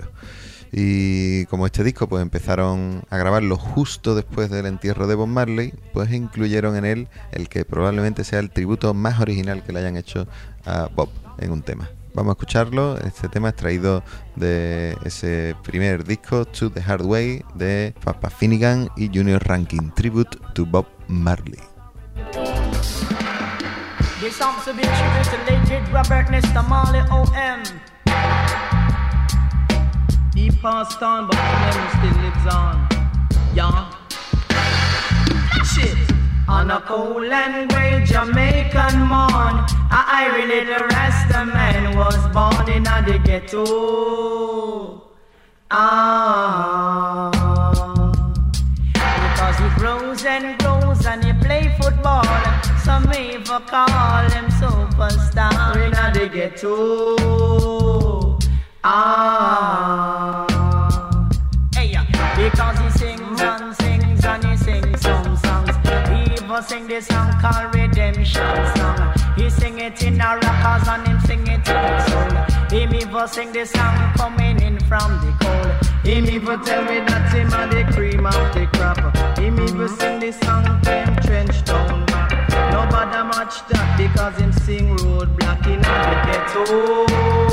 Y como este disco pues empezaron a grabarlo justo después del entierro de Bob Marley, pues incluyeron en él el que probablemente sea el tributo más original que le hayan hecho a Bob en un tema. Vamos a escucharlo. Este tema es traído de ese primer disco, To The Hard Way, de Papa Finnegan y Junior Rankin, Tribute to Bob Marley. This song's to be tribute to late Robert Nesta Marley O M. He passed on, but the memory still lives on. Yeah. Shit. On a cold and grey Jamaican morn, a irie little Rasta man was born in a the ghetto. Ah. Because he grows and grows and he play football, some even call him superstar in a the ghetto. Ah, hey, because he sings and sings and he sings some songs. He even sing this song called Redemption Song. He sing it in a rockers and him sing it in the soul. He even sing this song coming in from the cold. He even tell me that him a the cream of the crop. He even sing this song them trench down back. Nobody match that because him sing roadblock in the ghetto.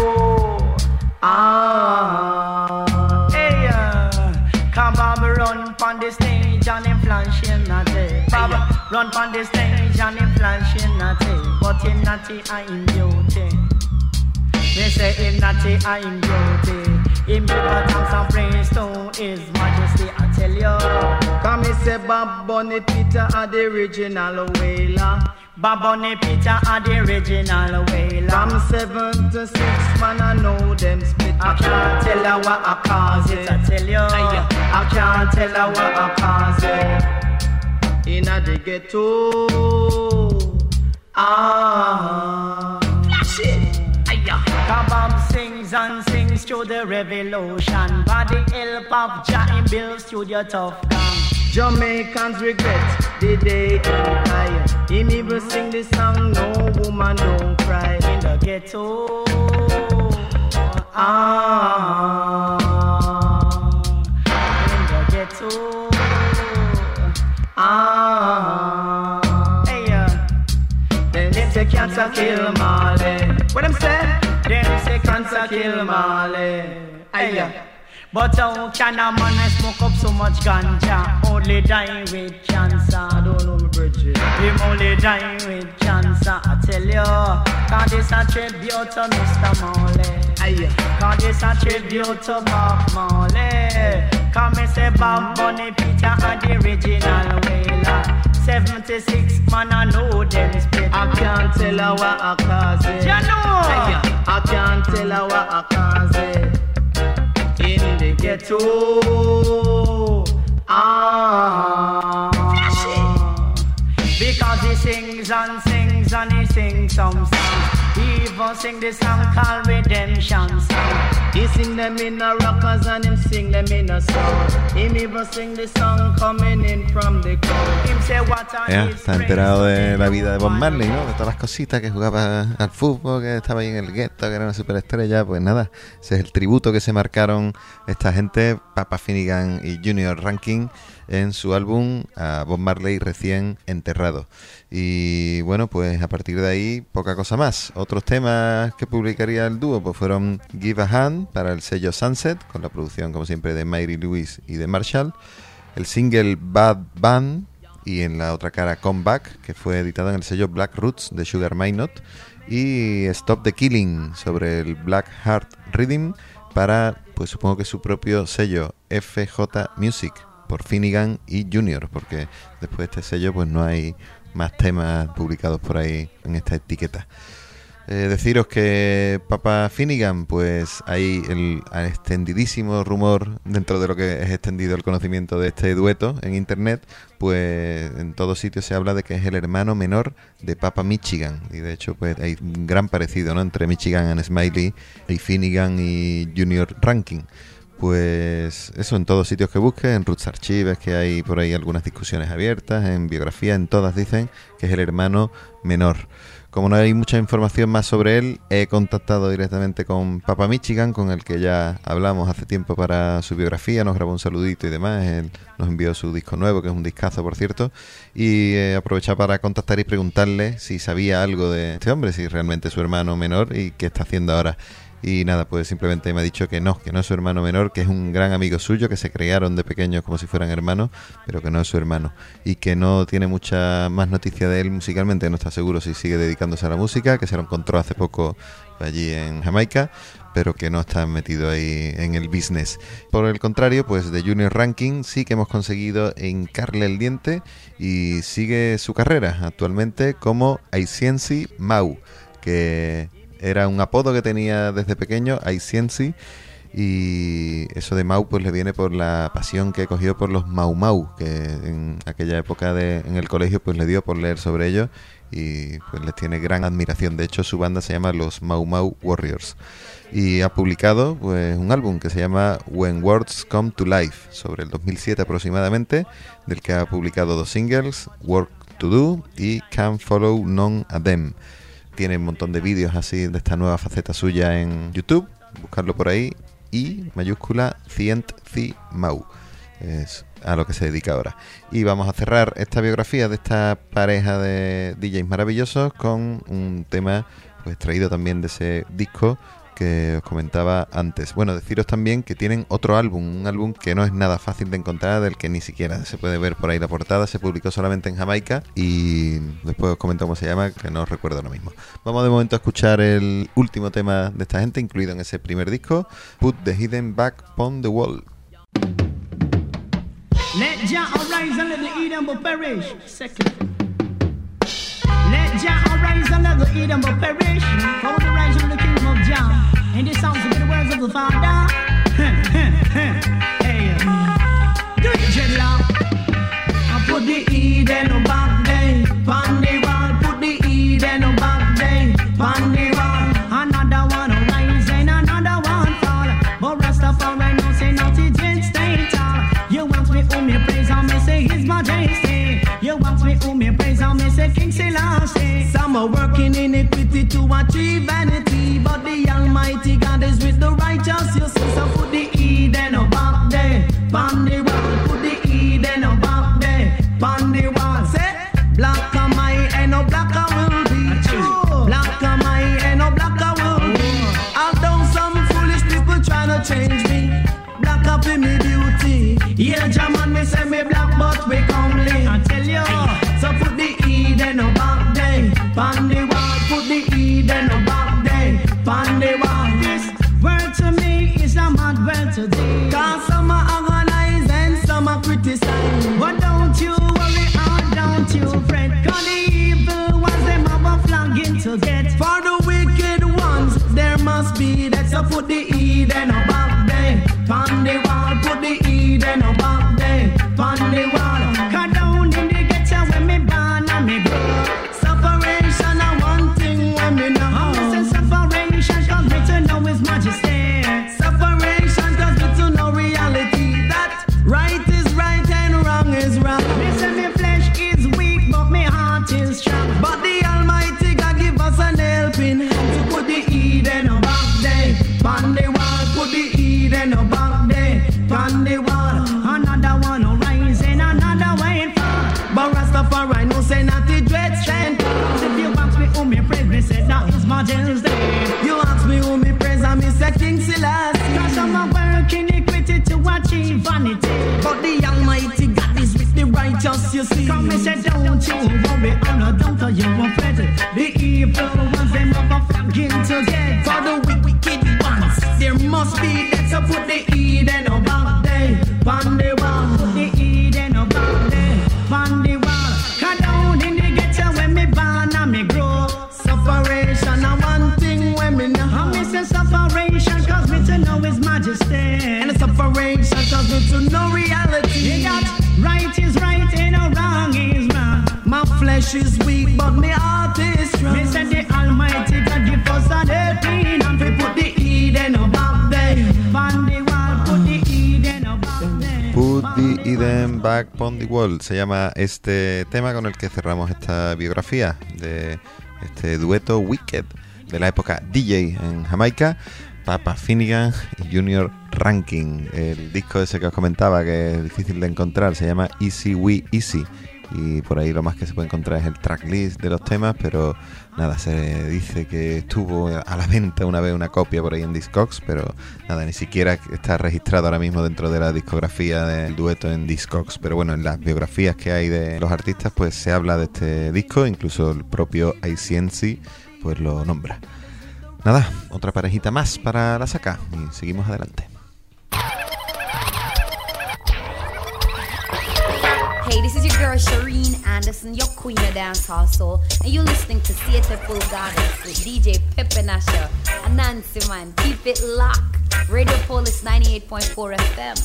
Ah, hey, uh, come Bob run pon the stage and him flashing a tape. Bob run pon the stage and him flashing a tape. But him natty I'm beauty. They say him natty I'm beauty. Him give a thanks and praise to His Majesty. I tell you, come me say Bob Bunny Peter are the original whaler. Bob Bunny Peter are the original whaler. From seven to six, man, I know them split. I can't tell you what I cause it. I tell you, I can't tell you what I cause it. In a the ghetto, ah, shit. Bob sings and sings through the revolution. By the help of Jah, him build studio tough gang. Jamaicans regret the day he died. Him even sing the song, no woman don't cry in the ghetto. Ah, in the ghetto. Ah, hey, uh, then they say cancer kill Marley. What them say? Them say cancer kill Marley. Hey, uh, but how can a man smoke up so much ganja? Only die with cancer. I don't know me Bridget. Him only die with cancer. I tell you, cause this a tribute to Mister Marley. Aye. Cause this a tribute to Bob Marley. Cause me say Bob Bunny Peter are the original whaler. seventy-six, man, I know them split. I can't tell her what I cause it. You know. I can't tell her what I cause it. In the ghetto. Ah. Because he sings and sings and he sings some songs. He even sing the song called Redemption Song. He sing them in a rockers and him sing them in a song. Him even sing the song coming in from the crowd. Him say what are Ya, his está enterado de la vida de Bob Marley, ¿no? De todas las cositas, que jugaba al fútbol, que estaba ahí en el gueto, que era una superestrella. Pues nada, ese es el tributo que se marcaron esta gente, Papa Finnegan y Junior Rankin, en su álbum a Bob Marley recién enterrado. Y bueno, pues a partir de ahí poca cosa más. Otros temas que publicaría el dúo pues fueron Give a Hand para el sello Sunset, con la producción como siempre de Mary Lewis y de Marshall, el single Bad Band, y en la otra cara Comeback, que fue editado en el sello Black Roots de Sugar Minot, y Stop the Killing sobre el Black Heart Rhythm para, pues supongo que su propio sello F J Music, por Finnegan y Junior, porque después de este sello pues no hay más temas publicados por ahí en esta etiqueta. Eh, deciros que Papa Finnegan, pues hay el, el extendidísimo rumor, dentro de lo que es extendido el conocimiento de este dueto en internet, pues en todos sitios se habla de que es el hermano menor de Papa Michigan, y de hecho pues hay un gran parecido, ¿no?, entre Michigan and Smiley y Finnegan y Junior Rankin. Pues eso, en todos sitios que busques, en Roots Archives, que hay por ahí algunas discusiones abiertas, en biografía, en todas dicen que es el hermano menor. Como no hay mucha información más sobre él, he contactado directamente con Papa Michigan, con el que ya hablamos hace tiempo para su biografía, nos grabó un saludito y demás, él nos envió su disco nuevo, que es un discazo por cierto, y he aprovechado para contactar y preguntarle si sabía algo de este hombre, si realmente es su hermano menor y qué está haciendo ahora. Y nada, pues simplemente me ha dicho que no, que no es su hermano menor, que es un gran amigo suyo, que se crearon de pequeños como si fueran hermanos, pero que no es su hermano. Y que no tiene mucha más noticia de él musicalmente, no está seguro si sigue dedicándose a la música, que se lo encontró hace poco allí en Jamaica, pero que no está metido ahí en el business. Por el contrario, pues de Junior Rankin sí que hemos conseguido hincarle el diente y sigue su carrera actualmente como Aiciensi Mau, que era un apodo que tenía desde pequeño, Aiciensi, y eso de Mau pues le viene por la pasión que cogió por los Mau Mau, que en aquella época de, en el colegio pues le dio por leer sobre ellos y pues les tiene gran admiración. De hecho su banda se llama los Mau Mau Warriors y ha publicado pues un álbum que se llama When Words Come to Life, sobre el dos mil siete aproximadamente, del que ha publicado dos singles, Work to Do y Can't Follow None of Them. Tiene un montón de vídeos así de esta nueva faceta suya en YouTube, buscarlo por ahí, y mayúscula Cient Ci Mau, es a lo que se dedica ahora. Y vamos a cerrar esta biografía de esta pareja de D Js maravillosos con un tema pues traído también de ese disco que os comentaba antes. Bueno, deciros también que tienen otro álbum, un álbum que no es nada fácil de encontrar, del que ni siquiera se puede ver por ahí la portada, se publicó solamente en Jamaica y después os comento cómo se llama, que no os recuerdo ahora mismo. Vamos de momento a escuchar el último tema de esta gente, incluido en ese primer disco, Put the Hidden Back on the Wall. Let Jah arise and let the Eden but perish. Second. Let Jah arise and let the Eden but perish. For the rising of the kingdom of Jah. And this sounds to be the words of the Father. Hey, do it, dreadlock. I put the Eden back there, pon the wall. Put the Eden back there, pon the wall. Another one rise and another one fall. But Rastafari no say nothing, it stay tall. You want me whom you praise and me say His Majesty. You want me whom you praise and me say King Selassie. Some are working iniquity to achieve vanity, but the Almighty God is with the righteous. You see, so put the Eden back there, pon the wall. Put the Eden back there, pon the wall. Say, black am I and no black I will be. True. Black am I and no black I will be. Although some foolish people try to change me, black up in me beauty. Yeah, German me say me black, but we comely. I tell you, so put the Eden back there, pon the wall. Put the Eden back there, pon the wall. This word to me is a mad word today. Cause some are organized and some are criticized. But don't you worry, or don't you Eden or back day, on the wall. Cut down in the ghetto when me born and me grow. Separation a one thing when me know. I say separation cause me to know His Majesty. Separation cause me to know reality. That right is right and wrong is wrong. Me say me flesh is weak but me heart is strong. But the Almighty God give us an helping hand to put the Eden or back day, on the wall. Put the Eden or back day, on the wall. Another one rising, another way fall. But Rastafari no say not the dread strength. If you ask me who me praise, me say that is Majesty. You ask me who me praise, and me say King Selassie. Cause I'm a work iniquity to achieve vanity. But the Almighty God is with the righteous, you see. Come me say don't you worry, I'm not down to you afraid. The evil ones, them have a flagging to get. For the wicked ones, there must be that. So put the Eden or back day, on the wall. Put the Eden or back day, on the wall. Cut down in the ghetto when me born and me grow. Separation a one thing when me know. I me say separation cause me to know His Majesty. And separation cause me to know reality. That right is right and wrong is wrong. My flesh is weak but me heart is strong. Me say the Almighty God give us a helping hand. We put the Eden or back day, on the wall. Put the Eden or back day. Put the Eden Back on the Wall se llama este tema con el que cerramos esta biografía de este dueto Wicked de la época D J en Jamaica, Papa Finnegan y Junior Rankin. El disco ese que os comentaba que es difícil de encontrar se llama Easy We Easy, y por ahí lo más que se puede encontrar es el tracklist de los temas, pero nada, se dice que estuvo a la venta una vez una copia por ahí en Discogs, pero nada, ni siquiera está registrado ahora mismo dentro de la discografía del dueto en Discogs. Pero bueno, en las biografías que hay de los artistas pues se habla de este disco, incluso el propio I C N C pues lo nombra. Nada, otra parejita más para la saca y seguimos adelante. Hey, this is your girl Shireen Anderson, your queen of dancehall soul, and you're listening to Siete Pulgadas with D J Pepe Nasha and Nancy Man. Keep it locked. Radio Polis ninety-eight point four F M.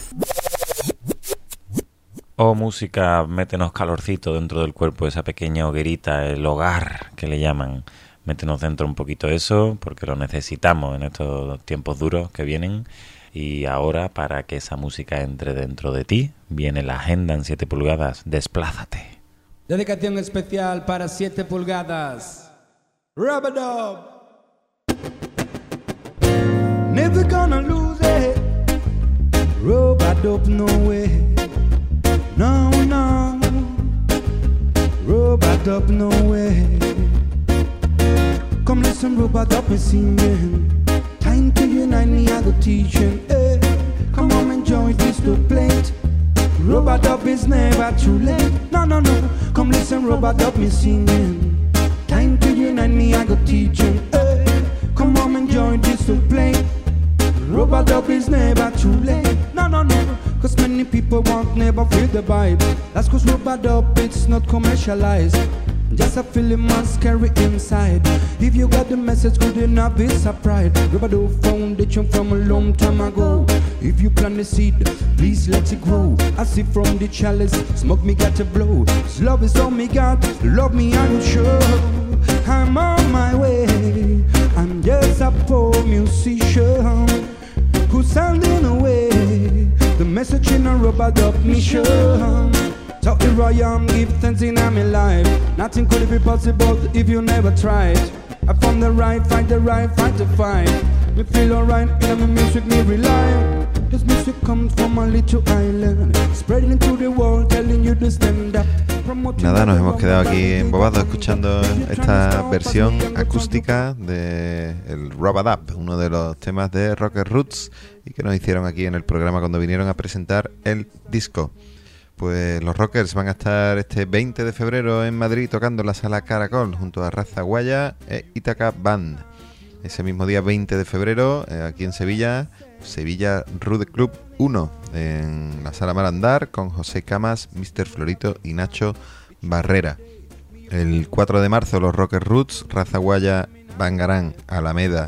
Oh, música, métenos calorcito dentro del cuerpo, esa pequeña hoguerita, el hogar que le llaman. Métenos dentro un poquito eso, porque lo necesitamos en estos tiempos duros que vienen. Y ahora, para que esa música entre dentro de ti, viene la agenda en siete pulgadas. Desplázate. Dedicación especial para siete pulgadas. Rub-a-dub. Never gonna lose it. Rub-a-dub, no way. No, no. Rub-a-dub, no way. Come listen, rub-a-dub is singing. Time to unite me, I go teaching. Hey, come on, enjoy this to plate. Rub-a-dub is never too late. No, no, no. Come listen, rub-a-dub me singing. Time to unite me, I go teaching. Hey, come on, enjoy this to plate. Rub-a-dub is never too late. No, no, no. Cause many people won't never feel the vibe. That's cause rub-a-dub, it's not commercialized. Just a feeling must carry inside. If you got the message, good enough, it's a pride. Rub-a-dub foundation from a long time ago. If you plant the seed, please let it grow. I see from the chalice, smoke me got to blow. This love is all me got, love me I will show. I'm on my way, I'm just a poor musician who's sounding away the message in a rub-a-dub mission. So here I am, give thanks in my life. Nothing could be possible if you never tried. I found the right, fight the right, fight to fight. Me feel alright, in my music me rely. This music comes from a little island, spreading into the world, telling you to stand up. Nada, nos hemos quedado aquí embobados escuchando esta versión acústica de el Rub-a-dub, uno de los temas de Rocker Roots y que nos hicieron aquí en el programa cuando vinieron a presentar el disco. Pues los Rockers van a estar este veinte de febrero en Madrid tocando en la Sala Caracol junto a Raza Guaya e Ítaca Band. Ese mismo día veinte de febrero eh, aquí en Sevilla, Sevilla Rude Club uno en la Sala Marandar con José Camas, míster Florito y Nacho Barrera. El cuatro de marzo los Rocker Roots, Raza Guaya, Bangarán, Alameda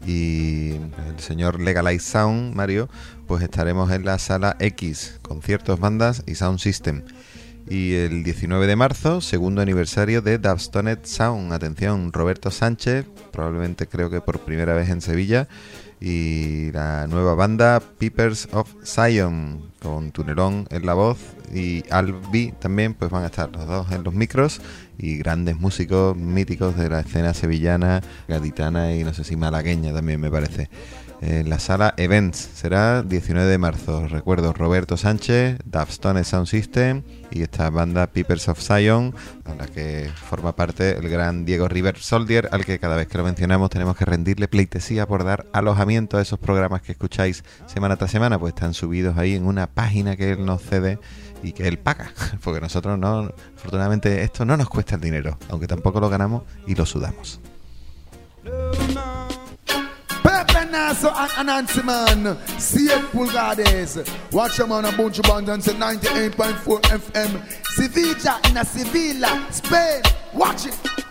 y el señor Legalize Sound, Mario, pues estaremos en la Sala X, conciertos, bandas y Sound System. Y el diecinueve de marzo, segundo aniversario de Dubstoned Sound. Atención, Roberto Sánchez, probablemente creo que por primera vez en Sevilla, y la nueva banda Peepers of Zion, con Tunelón en la voz y Albi también, pues van a estar los dos en los micros, y grandes músicos míticos de la escena sevillana, gaditana y no sé si malagueña también me parece. En la sala Events será diecinueve de marzo. Recuerdo, Roberto Sánchez, Dubstoned Sound System y esta banda Peepers of Zion, a la que forma parte el gran Diego River Soldier, al que cada vez que lo mencionamos tenemos que rendirle pleitesía por dar alojamiento a esos programas que escucháis semana tras semana, pues están subidos ahí en una página que él nos cede y que él paga, porque nosotros no, afortunadamente esto no nos cuesta el dinero, aunque tampoco lo ganamos y lo sudamos. Pepe Naso and Nancy Man, siete pulgadas. Watch them on a bunch of abundance at ninety-eight point four F M. Sevilla in a Sevilla, Spain. Watch it.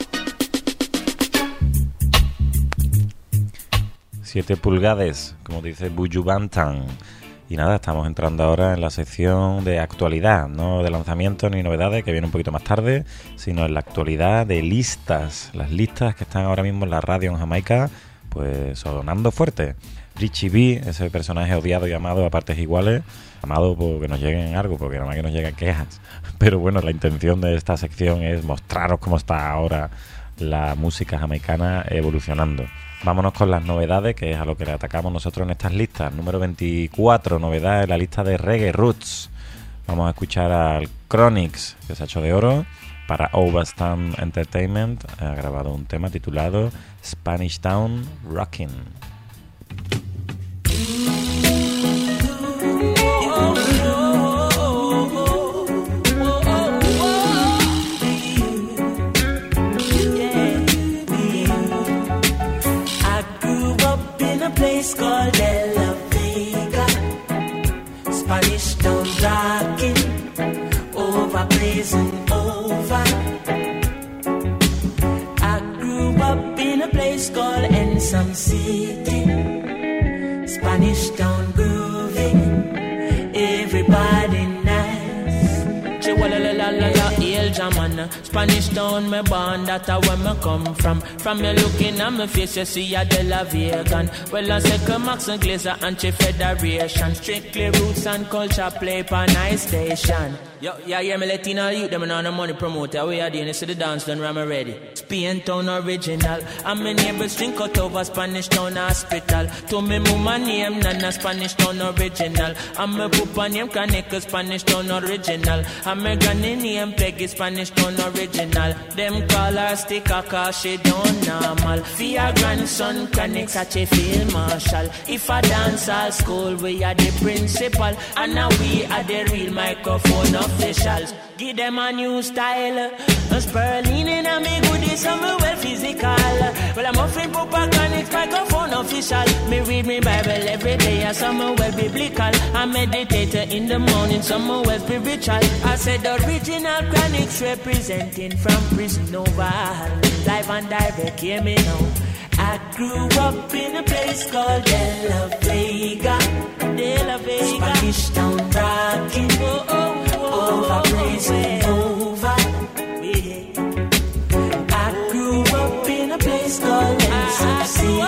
Siete pulgadas, como dice Buju Banton. Y nada, estamos entrando ahora en la sección de actualidad, no de lanzamientos ni novedades, que viene un poquito más tarde, sino en la actualidad de listas, las listas que están ahora mismo en la radio en Jamaica, pues sonando fuerte. Richie B, ese personaje odiado y amado a partes iguales, amado porque nos lleguen algo, porque nada más que nos llegan quejas. Pero bueno, la intención de esta sección es mostraros cómo está ahora la música jamaicana evolucionando. Vámonos con las novedades, que es a lo que le atacamos nosotros en estas listas. Número veinticuatro, novedad en la lista de Reggae Roots. Vamos a escuchar al Chronix, que se ha hecho de oro. Para Overstamp Entertainment ha grabado un tema titulado Spanish Town Rockin'. Called De La Vega, Spanish Town rockin', over blazing over. I grew up in a place called Ensom City, Spanish Town grooving, everybody nice. Chihuahua la la la la, El Jaman, Spanish Town me born, that's where me come from. From me looking at my face, you see a De La Vegan. Well, I say come Max and Glazer Anti-Federation. Strictly roots and culture play for nice station. Yo, yeah, yeah, me Latino youth, them on the money promoter. We are doing this to the dance, done ram ready. Spain Town original. And my neighbors drink out over Spanish Town hospital. To me mama name Nana Spanish Town original. And my papa name Kanika Spanish Town original. And my granny name Peggy Spanish Town original. Them call her sticker cause she don't normal. For your grandson Kanika such a field marshal. If I dance all school we are the principal. And now we are the real microphone officials. Give them a new style. A Sperling in a me goodies, some well physical. Well, I'm offering Papa Canics microphone official. Me read me Bible every day, and some well biblical. I meditate in the morning, some well spiritual. I said original Canics representing from Prison Nova. Live and direct, hear me now. I grew up in a place called De La Vega, De La Vega, Spanish Town rockin', oh, oh, oh, over blazing over. Yeah. I grew up in a place called Ensom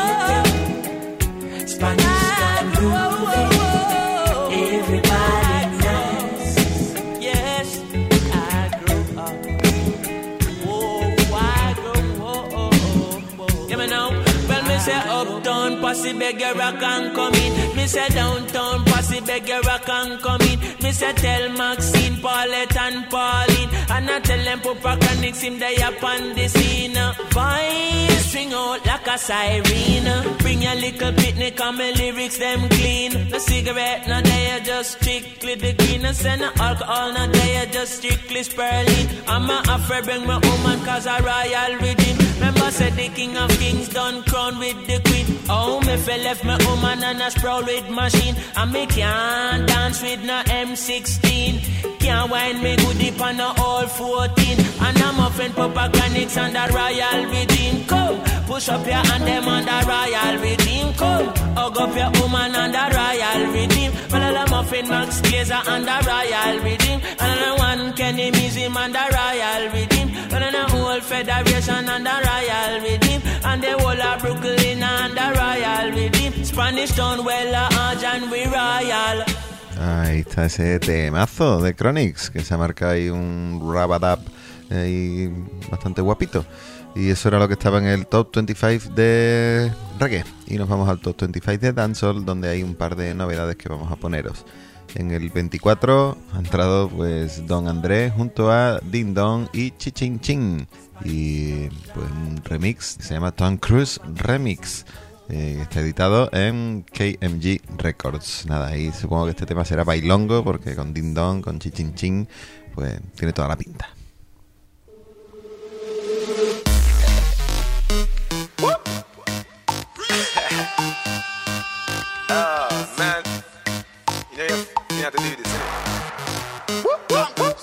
City, Spanish Town grooving, everybody nice. Yes, I grew up. Oh, I grew up. Oh, oh, oh. Yeah, me know. Me say uptown, posse beg your rock and come in. Me say downtown, posse beg your rock and come in. Me say tell Maxine, Paulette and Pauline. And I tell them Papa Canics him they up on the scene. Voice string out like a siren. Bring your little picnic and my lyrics them clean. No cigarette, no they just strictly the green. No send no alcohol, no they just strictly Sperling. I'm a afraid bring my woman cause a royal rhythm. Remember said the king of kings done crown with the queen. Oh, me fell left my woman and a sprawl with machine. And me can't dance with no M sixteen. Can't wind me good deep on no all fourteen. And I'm offering Papa Canics and the royal rhythm. Go, put push up your hand them on the royal redeem. Come, hug up your woman on the royal redeem. Malala Muffin Max Gazer on the royal redeem. And then one Kenny Museum on the royal redeem. And then the whole Federation on the royal redeem. And the whole of Brooklyn on the royal redeem. Spanish Town, Wella, Arjan, we royal. Ahí está ese temazo de Chronix, que se marca ahí un rabadab ahí bastante guapito. Y eso era lo que estaba en el Top veinticinco de reggae. Y nos vamos al Top veinticinco de dancehall, donde hay un par de novedades que vamos a poneros. En el veinticuatro ha entrado pues Don Andrés junto a Ding Dong y Chichin Chin. Y pues un remix que se llama Tom Cruise Remix. Eh, está editado en K M G Records. Nada, ahí supongo que este tema será bailongo, porque con Ding Dong, con Chichin Chin, pues tiene toda la pinta. Oh man, you know you have, you have to do this. Whoop, whoop, whoop.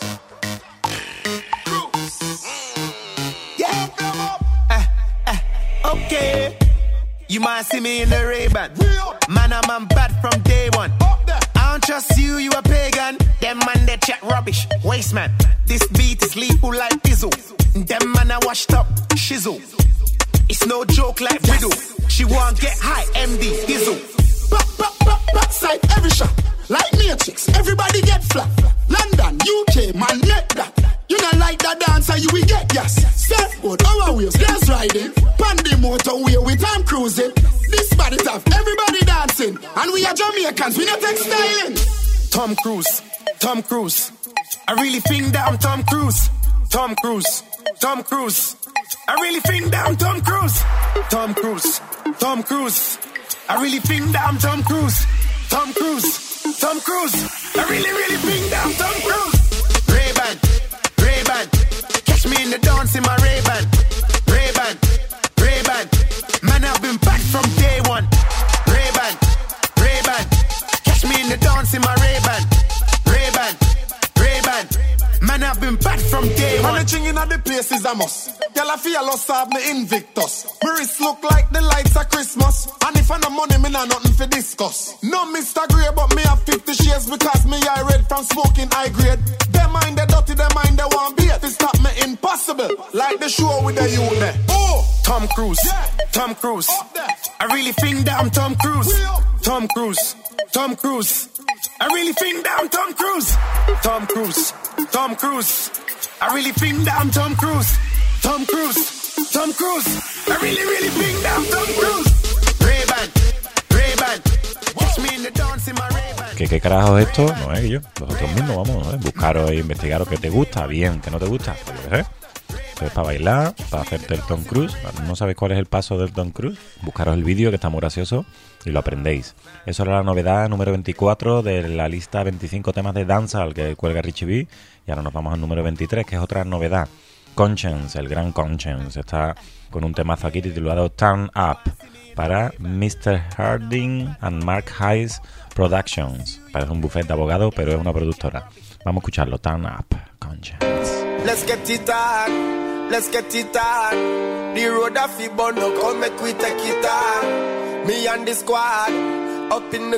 Yeah. Uh, uh, okay. You might see me in the Ray-Ban. Man, I'm man bad from day one. I don't trust you, you a pagan. Them man, they chat rubbish. Waste man. This beat is lethal like Bizzle. Them man, I washed up. Shizzle. It's no joke like Riddle. She won't get high, M D, Dizzle. Back, back, back, backside, every shot. Like Matrix, everybody get flat. London, U K, man, net that. You not like that dancer, you will get gas. Surfboard, our wheels, gas riding. Pandy motorway with time cruising. This body tough, everybody dancing. And we are Jamaicans, we not take styling. Tom Cruise, Tom Cruise. I really think that I'm Tom Cruise. Tom Cruise, Tom Cruise. I really think that I'm Tom Cruise. Tom Cruise, Tom Cruise. I really think that I'm Tom Cruise. Tom Cruise, Tom Cruise. I really, really think that I'm Tom Cruise. Ray-Ban, Ray-Ban. Catch me in the dance in my Ray-Ban. Ray-Ban, Ray-Ban. Man, I've been back from day one. Ray-Ban, Ray-Ban. Catch me in the dance in my Ray-Ban. Ray-Ban, Ray-Ban. Man, I've been back from day one. Man, the thing in the place is a must. Girl, I feel lost have me Invictus. My wrist look like the lights of Christmas. And if I no money, me nah nothing for discuss. No Mister Grey, but me have fifty shades because me I red from smoking high grade. Them mind they dirty, them mind they want beer. To stop me impossible, like the show with the youth there. Oh, Tom Cruise, yeah. Tom Cruise. I really think that I'm Tom Cruise. Tom Cruise, Tom Cruise. I really think that I'm Tom Cruise. Tom Cruise, Tom Cruise. I really think that I'm Tom Cruise. Tom Cruise, Tom Cruise. I really, really think that I'm Tom Cruise. Ray-Ban, Ray-Ban. Watch me in the dance in my Ray-Ban. ¿Qué, qué carajo es esto? No es yo. Vosotros mismos, vamos, ¿no? Buscaros e investigaros qué te gusta, bien, qué no te gusta. Pues yo qué sé. Esto es para bailar, para hacerte el Tom Cruise. ¿No sabéis cuál es el paso del Tom Cruise? Buscaros el vídeo, que está muy gracioso, y lo aprendéis. Eso era la novedad número veinticuatro de la lista veinticinco temas de dancehall que cuelga Richie B. Y ahora nos vamos al número veintitrés, que es otra novedad. Conscience, el gran Conscience, está con un temazo aquí titulado Turn Up para mister Harding and Mark Hayes Productions. Parece un buffet de abogados, pero es una productora. Vamos a escucharlo. Turn Up, Conscience. Let's get it on, let's get it on. The road a fi burn, no come make we take it on. Me and the squad up in the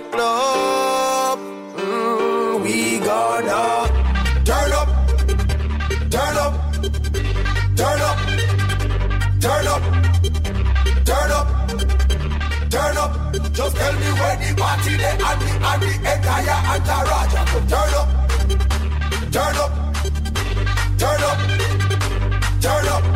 club. Mm, we gonna turn up, turn up. Turn up, turn up, turn up, turn up. Just tell me where the party they and the, and the entire entourage. Turn up, turn up, turn up, turn up,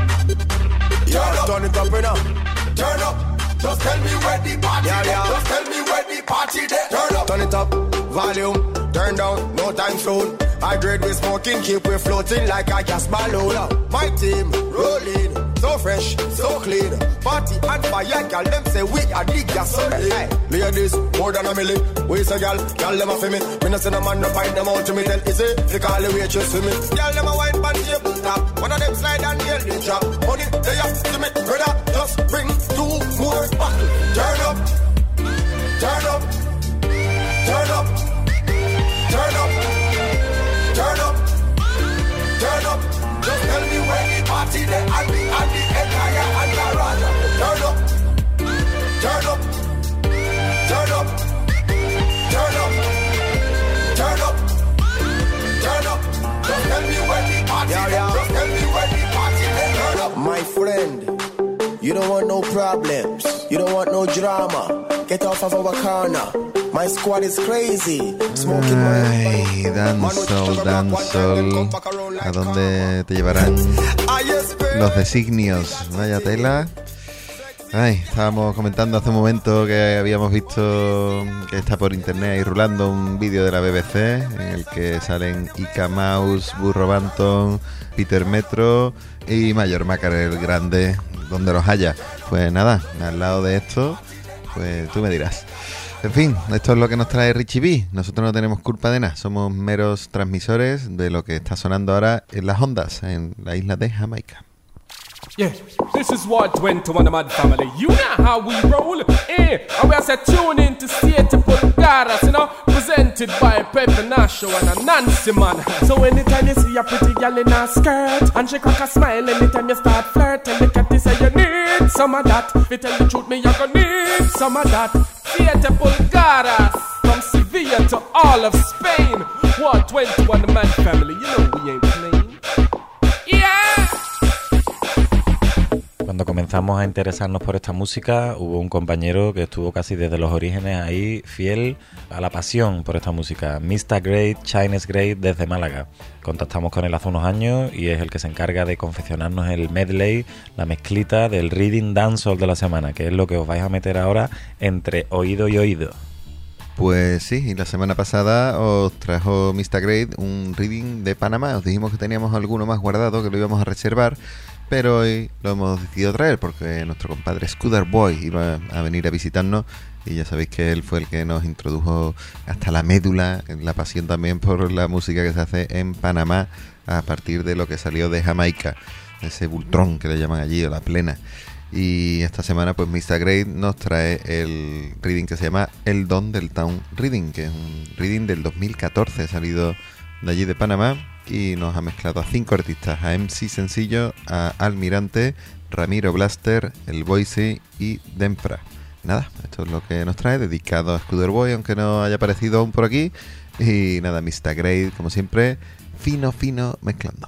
turn up. Turn it up right now. Turn up. Just tell me where the party yeah, yeah. Just tell me where the party they. Turn up. Turn it up, volume, turn down, no time soon. I grade we smoking, keep we floating like a gas balloon. My team rolling, so fresh, so clean. Party and fire, girl, them say we are the gasoline. Hey, ladies, more than a million. We say, girl, girl, them a for me. Me no send a man, no find them out to me. Tell easy, they call the waitress to me. Girl, them a wine pan table top. One of them slide and nail the drop. Money, they have to me, brother. Just bring two more bottles. Turn up, turn up, turn up, turn up. Turn up, turn up. Just tell me where the party they and the and the entire entourage. Turn up, don't want no problems, you don't want no drama. Get off of our corner. My squad is crazy. Smoking Ay, dancehall, dancehall. ¿A dónde te llevarán los designios? Vaya tela. Ay, estábamos comentando hace un momento que habíamos visto que está por internet ahí rulando un vídeo de la B B C en el que salen Ika Mouse, Burro Banton, Peter Metro y Mayor Macar el Grande, donde los haya. Pues nada, al lado de esto, pues tú me dirás. En fin, esto es lo que nos trae Richie B. Nosotros no tenemos culpa de nada, somos meros transmisores de lo que está sonando ahora en las ondas, en la isla de Jamaica. Yeah, this is what went to one of my family. You know how we roll, eh? And we are set tune in to see it to put Garas, you know, presented by Pepe Nacho and a Nancy man. So anytime you see a pretty girl in a skirt and she crack a smile, anytime you start flirting, look at this, say you need some of that. If you tell the truth, me you gonna need some of that. Theatre Pulgaras, from Sevilla to all of Spain. What twenty-one man family, you know we ain't playing. Yeah. Cuando comenzamos a interesarnos por esta música, hubo un compañero que estuvo casi desde los orígenes ahí, fiel a la pasión por esta música. mister Great, Chinese Great, desde Málaga. Contactamos con él hace unos años y es el que se encarga de confeccionarnos el medley, la mezclita del Reading Dancehall de la semana, que es lo que os vais a meter ahora entre oído y oído. Pues sí, y la semana pasada os trajo mister Great un reading de Panamá. Os dijimos que teníamos alguno más guardado, que lo íbamos a reservar, pero hoy lo hemos decidido traer porque nuestro compadre Scooter Boy iba a venir a visitarnos y ya sabéis que él fue el que nos introdujo hasta la médula, la pasión también por la música que se hace en Panamá a partir de lo que salió de Jamaica, ese bultrón que le llaman allí, o la plena. Y esta semana pues mister Great nos trae el reading que se llama El Don del Town Reading, que es un reading del dos mil catorce, salido de allí de Panamá, y nos ha mezclado a cinco artistas, a M C Sencillo, a Almirante, Ramiro Blaster, El Boise y Dempra. Nada, esto es lo que nos trae, dedicado a Scooter Boy, aunque no haya aparecido aún por aquí. Y nada, mister Great, como siempre, fino, fino, mezclando.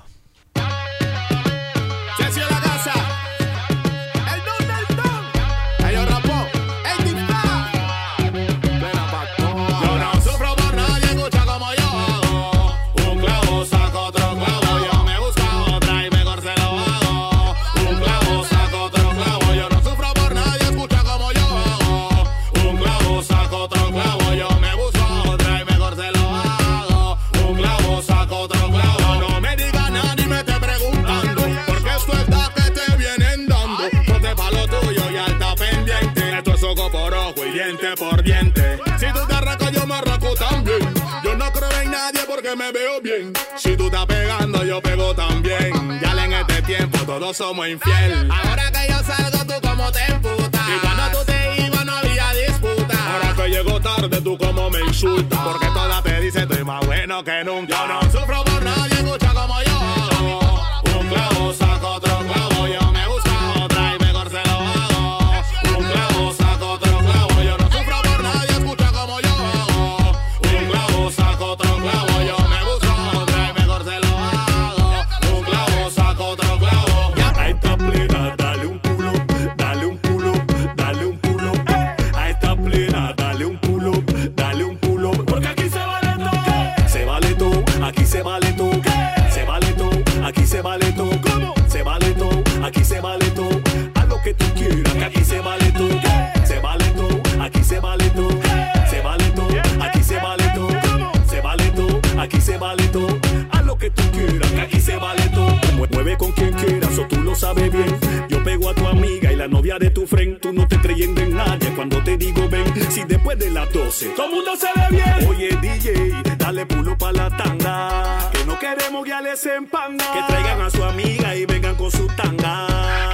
Por diente. Si tú te arrancas, yo me arranco también. Yo no creo en nadie porque me veo bien. Si tú estás pegando, yo pego también. Ya en este tiempo todos somos infieles. Ahora que yo salgo, tú como te emputas. Y cuando tú te ibas no había disputa. Ahora que llego tarde, tú como me insultas. Porque todas te dicen estoy más bueno que nunca. Yo no sufro por nadie, escucha como yo hago. Un clavo saca otro clavo. Yo me busco otra y mejor se lo hago. Un clavo saca otro clavo. Yo no sufro por nadie, escucha como yo hago. Un clavo saca otro clavo. Yo me busco otra y mejor se lo hago. Un clavo saca otro clavo. A esta plena dale un pulo, dale un pulo, dale un pulo. A esta plena dale un pulo, dale un pulo. Porque aquí se vale todo. Se vale todo, aquí se vale todo. Se vale todo, aquí se vale todo. ¿Cómo? Se vale todo, aquí se vale todo. Haz lo que tú quieras, que aquí se vale todo. Se vale todo, aquí se vale todo. Se vale todo, aquí se vale todo. Se vale todo, aquí se vale todo. Haz lo que tú quieras, que aquí se vale todo. Mueve con quien quieras, o tú lo sabes bien. Yo pego a tu amiga y la novia de tu friend. Tú no te creyendo en nadie cuando te digo ven. Si después de las doce todo el mundo se ve bien. Oye D J, dale pulo pa' la tanga. Que no queremos guiales en panga. Que traigan a su amiga y vengan con su tanga.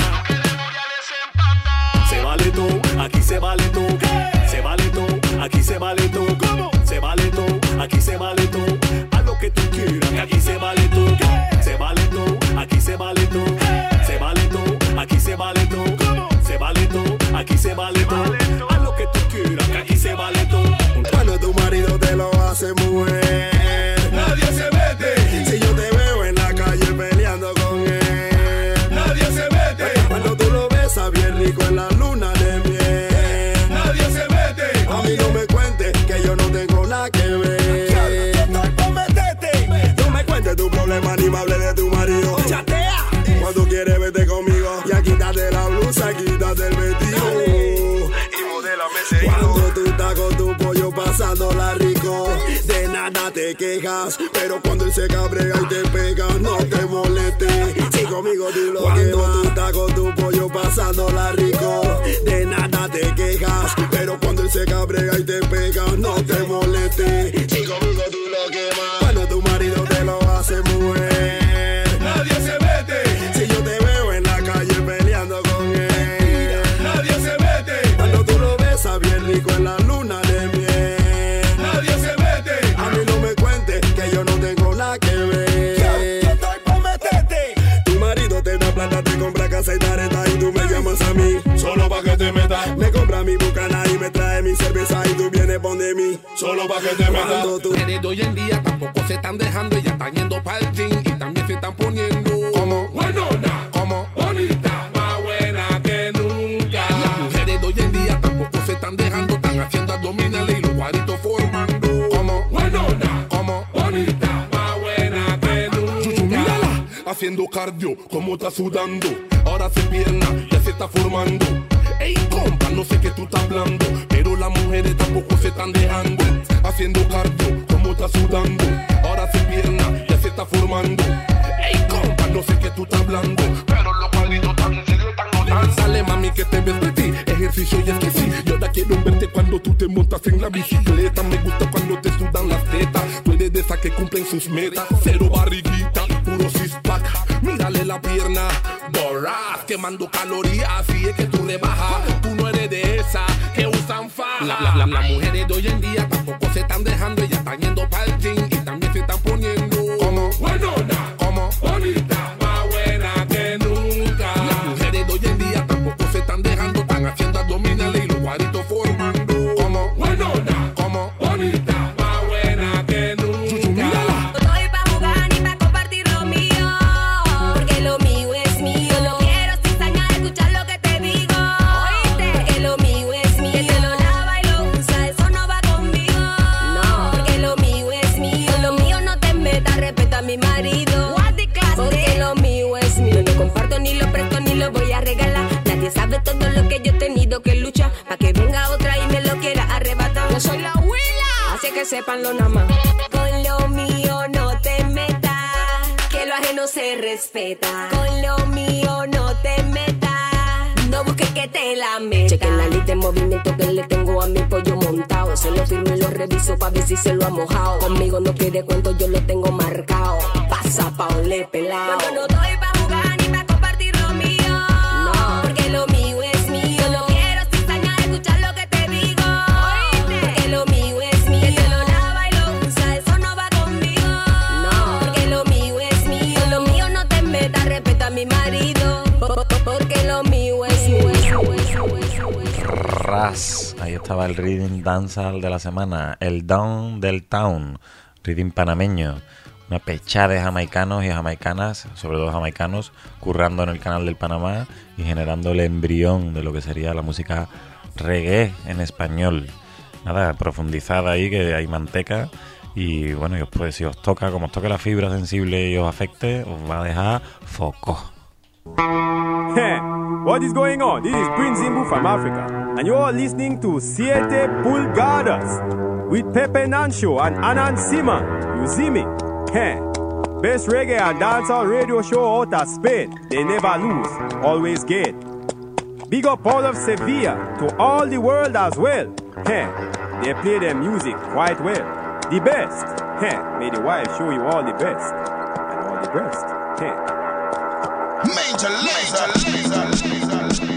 Se vale todo, aquí se vale todo. Se vale todo, aquí se vale todo. ¿Cómo? Se vale todo, aquí se vale todo. Haz lo que tú quieras, que aquí se vale todo. Se vale todo, aquí se vale todo. Se vale todo, aquí se vale todo. ¿Cómo? Se vale todo, aquí se vale todo. Haz lo que tú quieras, que aquí se vale todo. Cuando tu marido te lo hace mujer, nadie se mete. Si yo te veo en la calle peleando con él, nadie se mete. Cuando tú lo besas bien rico hable más ni me hable de tu marido. Chatea. Cuando quieres vete conmigo, ya quítate la blusa, quítate el vestido. Y modélame ese hijo. Cuando tú estás con tu pollo pasándola rico, de nada te quejas, pero cuando él se cabrea y te pega, no te molestes. Si conmigo tú lo Cuando quemas. Tú estás con tu pollo pasándola rico, de nada te quejas, pero cuando él se cabrea y te pega, no te molestes. Si conmigo tú lo quemas, cuando tu marido te lo hace mujer, nadie se mete. Si yo te veo en la calle peleando con él, nadie se mete. Cuando tú lo besas bien rico en la luna de miel, nadie se mete. A mí no me cuentes que yo no tengo nada que ver. Yo, yo estoy por meterte. Tu marido te da plata, te compra casa y tareta y tú me llamas a mí solo pa' que te metas. Me compra mi bucana y me trae mi cerveza y tú vienes pon de mí solo pa' que te metas. Las mujeres de hoy en día tampoco se están dejando, ellas están yendo pa'l gym y también se están poniendo como buenona, como bonita, más buena que nunca. Las mujeres de hoy en día tampoco se están dejando, están haciendo abdominales y los cuadritos formando como buenona, como bonita, más buena que nunca. Chuchu, mírala, haciendo cardio, como está sudando, ahora se pierna, ya se está formando. Ey, compa, no sé qué tú estás hablando, pero las mujeres tampoco se están dejando, haciendo cardio, como está sudando, ahora se pierna, ya se está formando. Ey, compa, no sé qué tú estás hablando, pero los cuadritos también se le están notando. Sale, mami, que te ves de ti, ejercicio y es que sí, yo ahora quiero verte cuando tú te montas en la bicicleta. Me gusta cuando te sudan las tetas, tú eres de esas que cumplen sus metas. Cero barriguita, puro six pack, mírale la pierna, borras, quemando calorías, y es que tú rebajas. Tú no eres de esa que usan faja. La, la, la, las mujeres de hoy en día tampoco se están dejando, ellas están yendo pa'l gym y también se están poniendo como buenona, como bonita, más buena que nunca. Las mujeres de hoy en día tampoco se están dejando, están haciendo abdominales y los cuadritos formando como buenona, como bonita, más buena que nunca. Chuchu, mírala. No estoy pa' jugar ni pa' compartir lo mío, porque lo mío es mío. No quiero cizañar, escuchar lo que te digo. Oíste, porque lo mío es mío. Que te lo lava y lo usa, eso no va conmigo. No, porque lo mío es mío. Lo mío no te metas, respeta a mi marido. Porque lo mío es mío. No comparto ni lo presto ni lo voy a regalar. Nadie sabe todo lo que yo he tenido que luchar pa' que venga otra y me lo quiera arrebatar. Yo soy la abuela, así que sépanlo nada más. Con lo mío no te metas, que lo ajeno se respeta. Con lo mío no te metas, no busques que te la meta. Chequen la lista de movimiento que le tengo a mi pollo montado. Se lo firmo y lo reviso pa' ver si se lo ha mojado. Conmigo no quiere cuento, yo lo tengo marcado. Pasa pa' ole pelao. Yo no doy pa' jugar ni pa' compartir lo mío. No, porque lo mío es mío. No quiero cizañar, escuchar lo que te digo. Oíste, porque lo mío es mío. Que te lo lava y lo usa, eso no va conmigo. No, porque lo mío es mío. Lo mío no te metas, respeta a mi marido. Porque lo mío es mío. Ras, ahí estaba el Rhythm Dancehall de la semana, el Down del Town, Rhythm panameño. Una pechada de jamaicanos y jamaicanas, sobre todo jamaicanos, currando en el canal del Panamá y generando el embrión de lo que sería la música reggae en español. Nada, profundizada ahí, que hay manteca. Y bueno, y os, pues, si os toca, como os toque la fibra sensible y os afecte, os va a dejar foco. Hey, what is going on? This is Prince Zimbu from Africa, and you are listening to Siete Pulgadas with Pepe Nancho and Anan Siman. You see me? Hey, best reggae and dancehall radio show out of Spain. They never lose, always get. Big up all of Sevilla to all the world as well. Hey, they play their music quite well. The best. Hey, may the wife show you all the best and all the best. Hey. Major laser, laser, laser.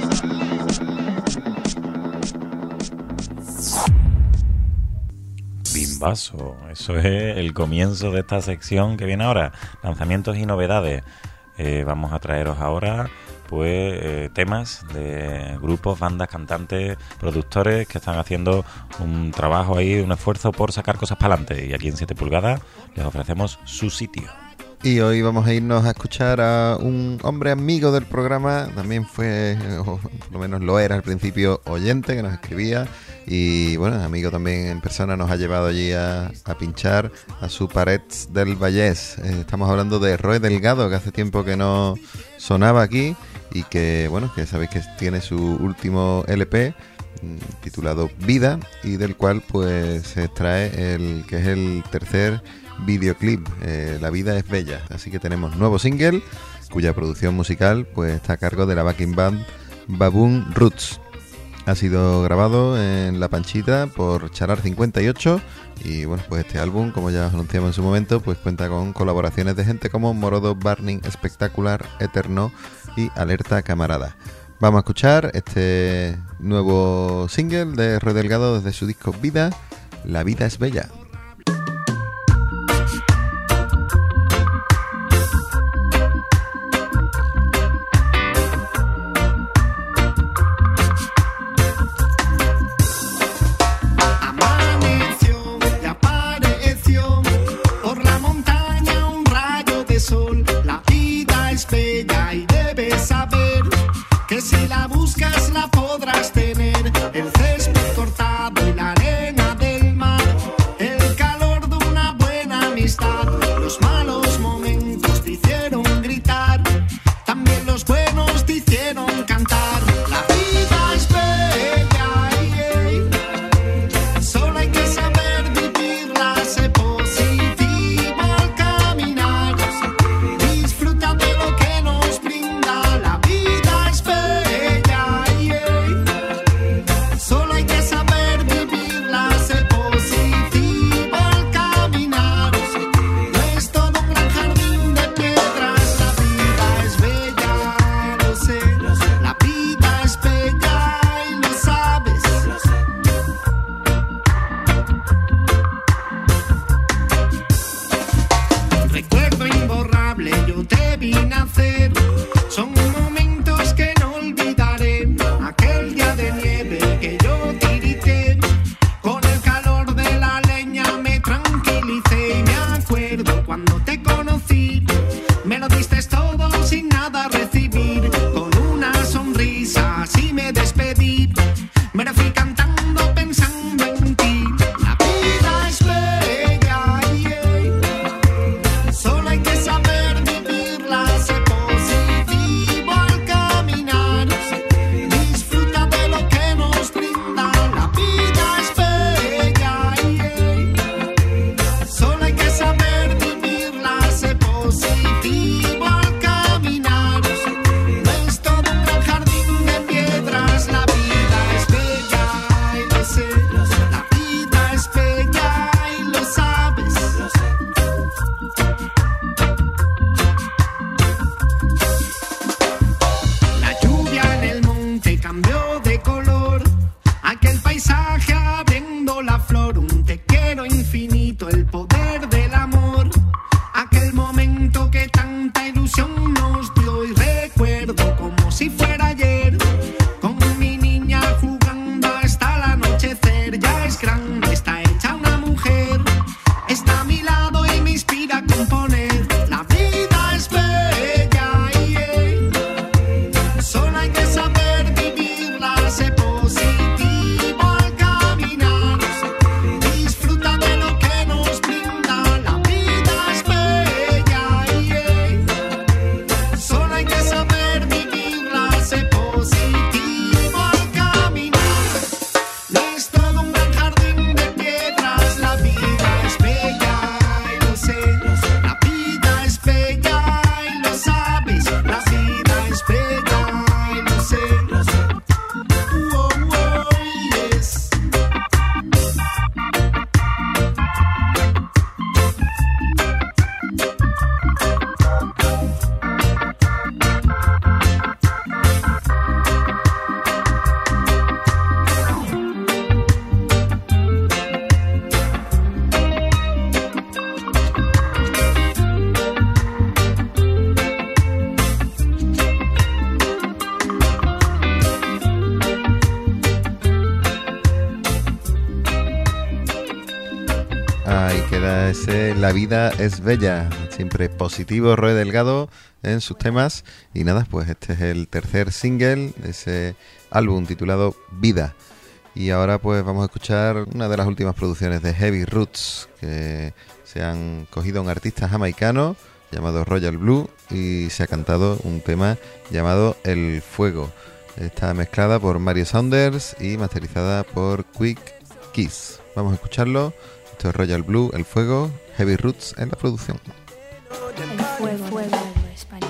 Bimbazo, eso es el comienzo de esta sección que viene ahora, lanzamientos y novedades. Eh, vamos a traeros ahora pues eh, temas de grupos, bandas, cantantes, productores que están haciendo un trabajo ahí, un esfuerzo por sacar cosas para adelante, y aquí en siete pulgadas les ofrecemos su sitio. Y hoy vamos a irnos a escuchar a un hombre amigo del programa, también fue, o por lo menos lo era al principio, oyente, que nos escribía, y bueno, amigo también en persona, nos ha llevado allí a, a pinchar a su Parets del Vallès. Eh, estamos hablando de Roy Delgado, que hace tiempo que no sonaba aquí, y que bueno, que sabéis que tiene su último L P titulado Vida, y del cual pues se extrae el que es el tercer videoclip, eh, La vida es bella. Así que tenemos nuevo single cuya producción musical pues está a cargo de la backing band Baboon Roots. Ha sido grabado en La Panchita por Charar cincuenta y ocho, y bueno, pues este álbum, como ya os anunciamos en su momento, pues cuenta con colaboraciones de gente como Morodo, Burning, Espectacular, Eterno y Alerta Camarada. Vamos a escuchar este nuevo single de Roy Delgado desde su disco Vida, La vida es bella. Si la buscas la podrás tener, el césped cortado y la arena del mar, el calor de una buena amistad. Los malos momentos te hicieron gritar, también los buenos te hicieron cantar. La vida es bella, solo hay que saber vivirla, sé positivo al caminar, disfruta de lo que nos brinda la vida. era ese La vida es bella, siempre positivo Roe Delgado en sus temas. Y nada, pues este es el tercer single de ese álbum titulado Vida. Y ahora pues vamos a escuchar una de las últimas producciones de Heavy Roots, que se han cogido a un artista jamaicano llamado Royal Blue y se ha cantado un tema llamado El Fuego. Está mezclada por Mario Saunders y masterizada por Quick Kiss. Vamos a escucharlo. Esto es Royal Blue, El Fuego, Heavy Roots en la producción. El fuego, fuego, español.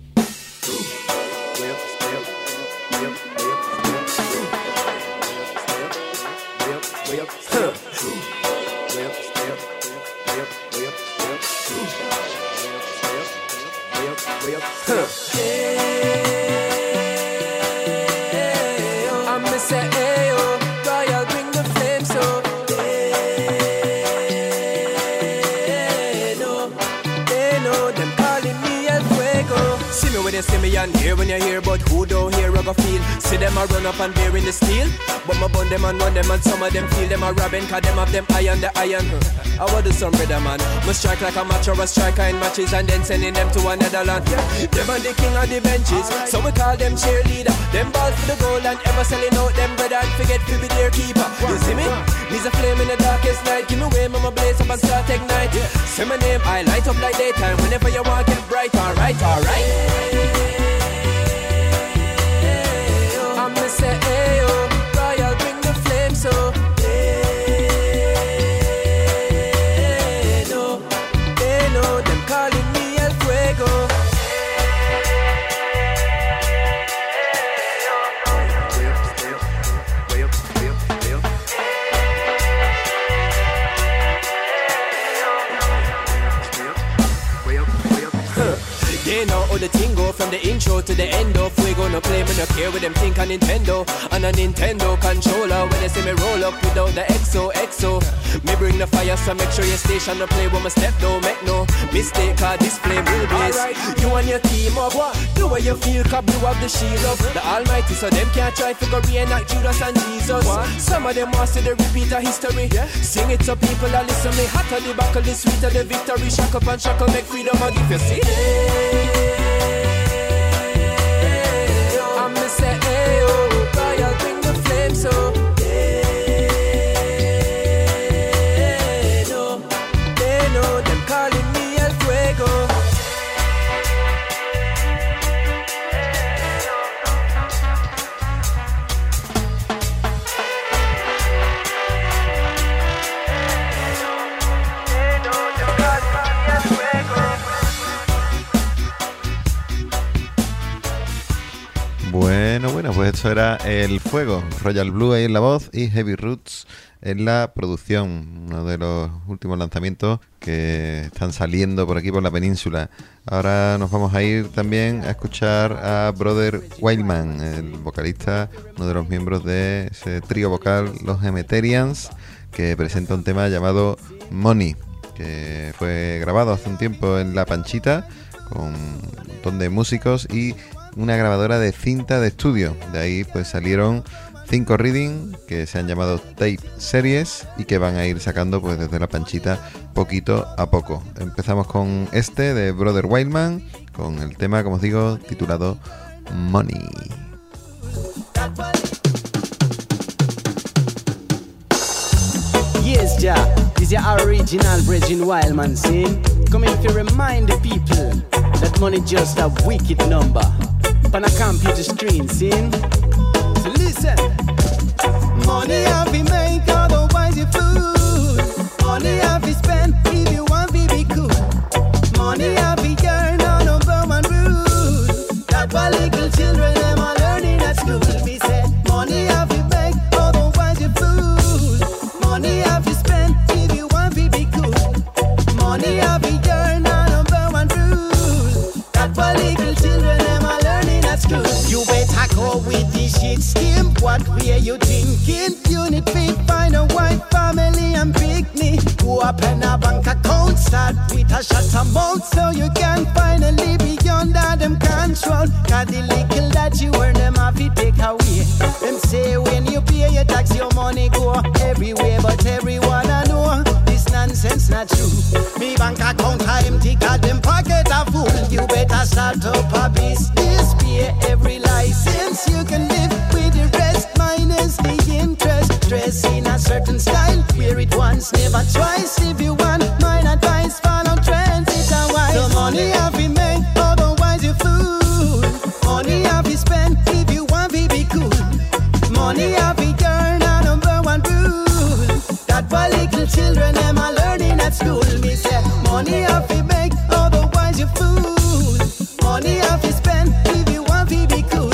They see me and hear when you hear, but who don't hear I go feel. See them a run up and bearing the steel, but my bun them and run them and some of them feel them a robbing, cause them have them iron, the iron. I will do some brother man, must strike like a match or a striker in matches and then sending them to another land. Them and the king of the benches, so we call them cheerleader. Them balls for the goal and ever selling out them bread and forget to be their keeper. You see me? Needs a flame in the darkest night. Give me way, mama blaze up and start ignite. Say my name, I light up like daytime. Whenever you want, get bright. Alright, alright. I'm gonna say, hey, oh, Royal, bring the flame, so. Hey, no, hey, no, them calling me El Fuego. They know how the thing go from the intro to the end of. We gonna play, me no care with them think on Nintendo. And a Nintendo controller when they see me roll up without the X O X O. Me bring the fire, so make sure your station no play with my step, don't make no mistake, cause this flame will blaze. You and your team up, do what you feel, cause blue up the shield up. The Almighty, so them can't try figure reenact Judas and Jesus. Some of them want to see the repeat of history. Sing it so people are listen me. Hotter the buckle, the sweeter the victory. Shock up and shackle, make freedom and give you see. I'm gonna say, hey, oh, Royal, bring the flame, so. Hey, no, they know them calling me El Fuego. Bueno, bueno, pues esto era El Fuego, Royal Blue ahí en la voz y Heavy Roots en la producción, uno de los últimos lanzamientos que están saliendo por aquí por la península. Ahora nos vamos a ir también a escuchar a Brother Wildman, el vocalista, uno de los miembros de ese trío vocal, los Emeterians, que presenta un tema llamado Money, que fue grabado hace un tiempo en La Panchita con un montón de músicos y una grabadora de cinta de estudio. De ahí pues salieron cinco reading que se han llamado Tape Series y que van a ir sacando pues desde La Panchita poquito a poco. Empezamos con este de Brother Wildman, con el tema, como os digo, titulado Money. Yes, ja, this is your original Bridging Wildman scene. Coming to remind the people that money just a wicked number. On a computer screen, scene. So listen. Money have to make, otherwise you fool. Money have to spend if you want to be cool. Money have to earn on number one rule. That's why little children them are learning at school. We said money have to make, otherwise you fool. Money have to spend if you want to be cool. Money have to earn on number one rule. That's why little children them are learning at school. You better go with this shit scheme. What way you thinking? You need to find a white family and picnic. Go up in a bank account, start with a short amount, so you can finally be under them control. Cause the little that you earn them have to take away. Them say when you pay your tax your money go everywhere, but everyone I know this nonsense not true. Me bank account are empty, cause them pocket are full. You better start up a business, pay every license. You can live with the rest, minus the interest. Dress in a certain style, wear it once, never twice. If you want my advice, follow trends, it's a wise. So money have to make, otherwise you fool. Money have to spend, if you want to be cool. Money have to earn, a number one rule. That why little children them are learning at school. Me say, money have to make, otherwise you fool. Money have to spend, if you want to be cool.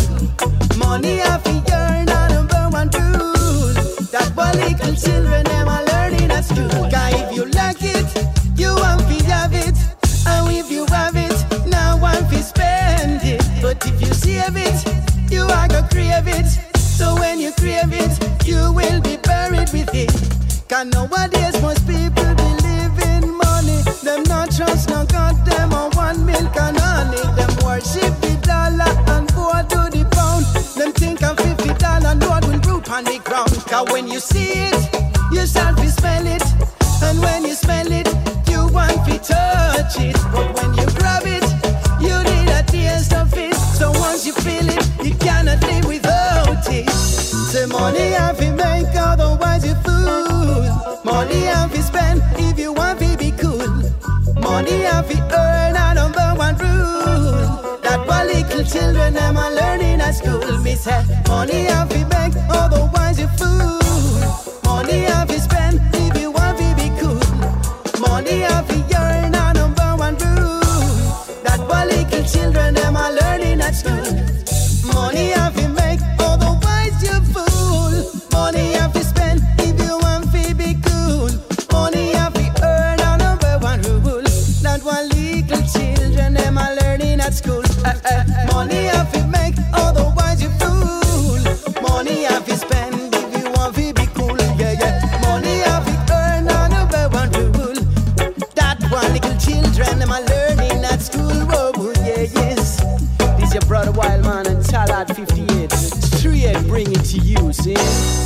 Money have to earn, a number one rule. That why little children them are learning at school. Cause if you like it, you want to have it. And if you have it, now want to spend it. But if you save it, you are gonna crave it. So when you crave it, you will be buried with it. Cause nowadays most people believe in money. Them not trust no God, them on one milk and honey. Them worship the dollar and go to the pound. Them think a fifty dollar note will root on the ground. Cause when you see it, you start to smell it. And when you smell it, you want to touch it. But when you grab it, you need a taste of it. So once you feel it, you cannot live without it. Say money have to make, otherwise you fool. Money have to spend, if you want to be cool. Money have to earn, a number one rule. That why little children them are learning at school. Me say, money have to make, otherwise you fool. Money have to spend, if you want to be cool. Money have to earn, a number one rule. That why little children them are learning at school. Money have to make, otherwise you fool. Money have to spend, if you want to be cool. Money have to earn, a number one rule. That why little children them are learning at school. Uh, uh, money have to make, otherwise you fool. Money have to spend, if you want to be cool. Yeah, yeah. Money have to earn, a number one rule. That why little children them are learning at school. Oh, yeah, yes. This your brother Wildman and Talat fifty-eight. Straight bring it to you, see?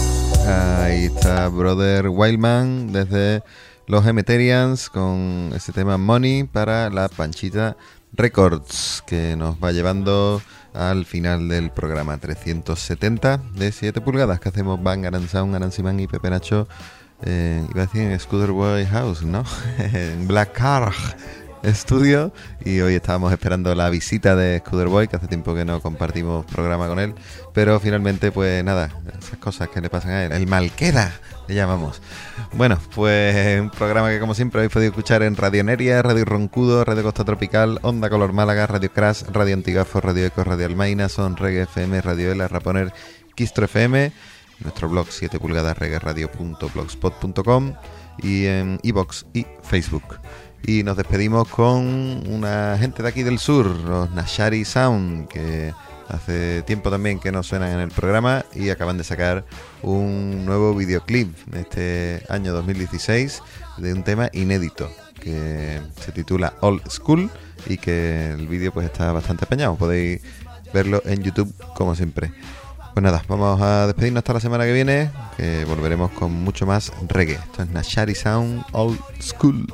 Ahí está Brother Wildman desde los Emeterians con este tema Money para la Panchita Records, que nos va llevando al final del programa trescientos setenta de siete pulgadas que hacemos Bang, Aran Sound, Aran Simán y Pepe Nacho. Eh, iba a decir en Scooter Boy House, ¿no? En Black Car Studio. Y hoy estábamos esperando la visita de Scooter Boy, que hace tiempo que no compartimos programa con él, pero finalmente pues nada, esas cosas que le pasan a él, el mal queda le llamamos. Bueno, pues un programa que como siempre habéis podido escuchar en Radio Neria, Radio Roncudo, Radio Costa Tropical, Onda Color Málaga, Radio Crash, Radio Antigafo, Radio Eco, Radio Almaina, Son Reggae F M, Radio Ela, Raponer, Quistro F M, nuestro blog siete pulgadas reggae radio punto blogspot punto com y en iVoox y Facebook. Y nos despedimos con una gente de aquí del sur, los Nashari Sound, que hace tiempo también que no suenan en el programa y acaban de sacar un nuevo videoclip de este año dos mil dieciséis de un tema inédito que se titula Old School y que el vídeo pues está bastante apañado, podéis verlo en YouTube como siempre. Pues nada, vamos a despedirnos hasta la semana que viene, que volveremos con mucho más reggae. Esto es Nashari Sound Old School.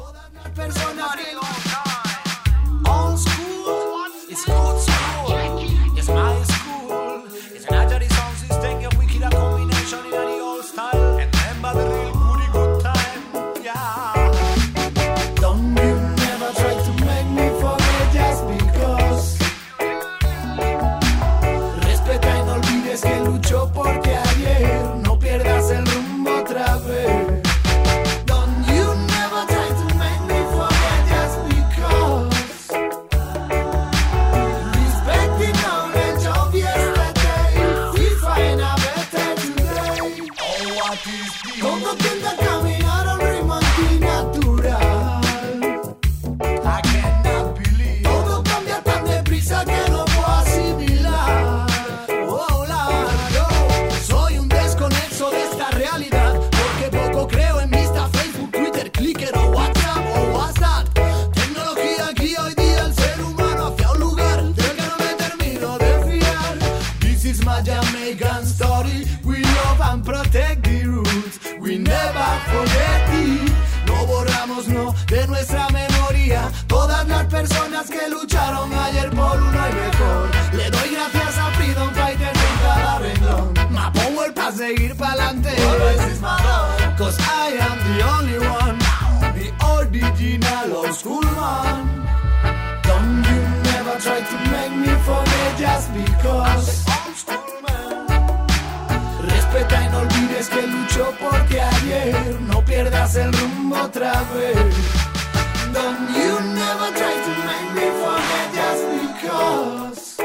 Old school, it's good school, it's my school, it's an agile sound system, your wicked combination in the old style, and remember the real goody good time, yeah. Don't you never try to make me forget just because. Respeta y no olvides que luchó porque ayer no pierdas el rumbo otra vez. Don't you never try to make me forget. pierdas el rumbo otra vez. Don't you never try to make me forget just because.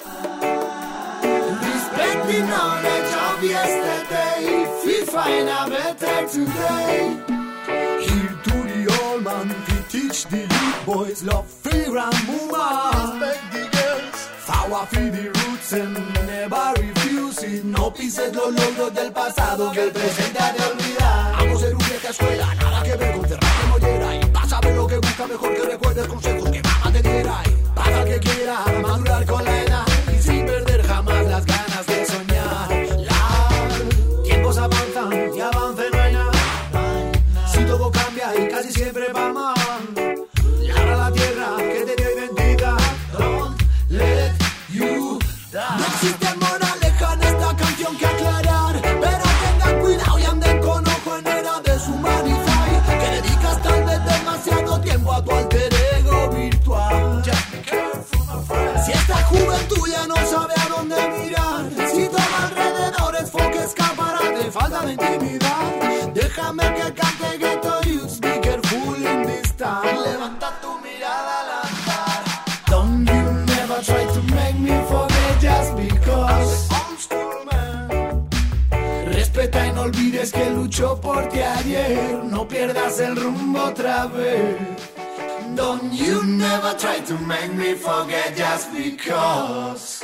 Respect the knowledge of yesterday. We find a better today. Here to the old man, we teach the youth boys love, fear and woman. Respect the girls, fawa for the roots and never refusing. No pises los logros del pasado que el presente ha de olvidar. Vamos a ser una vieja escuela, nada que ver con cerrar de mollera. Y vas a ver lo que busca, mejor que recuerdes consejos que mamá te diera. Y pasa que quiera madurar con la edad y sin perder jamás las ganas de soñar. La tiempos avanzan y avance no hay nada. Si todo cambia y casi siempre va mal. Labra la tierra que te dio identidad. Don't let you die. No existe moraleja en esta canción que aclarar, pero tengan cuidado y anden con ojo en era deshumanizar. Que dedicas tal vez demasiado tiempo a tu alter ego virtual. Just be careful, my friend. Si esta juventud ya no sabe a dónde mirar, si todo alrededor es foco escapará de falta de intimidad. Déjame que cante Ghetto Youth, be careful in this time. Levanta tu mirada al andar. Don't you never try to make me forget just because. Old school man. Respeta y no olvides que luchó por ti ayer. No pierdas el rumbo otra vez. Don't you never try to make me forget just because.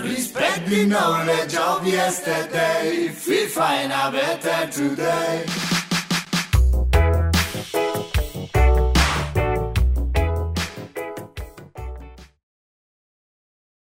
Respect the knowledge of yesterday. We find a better today.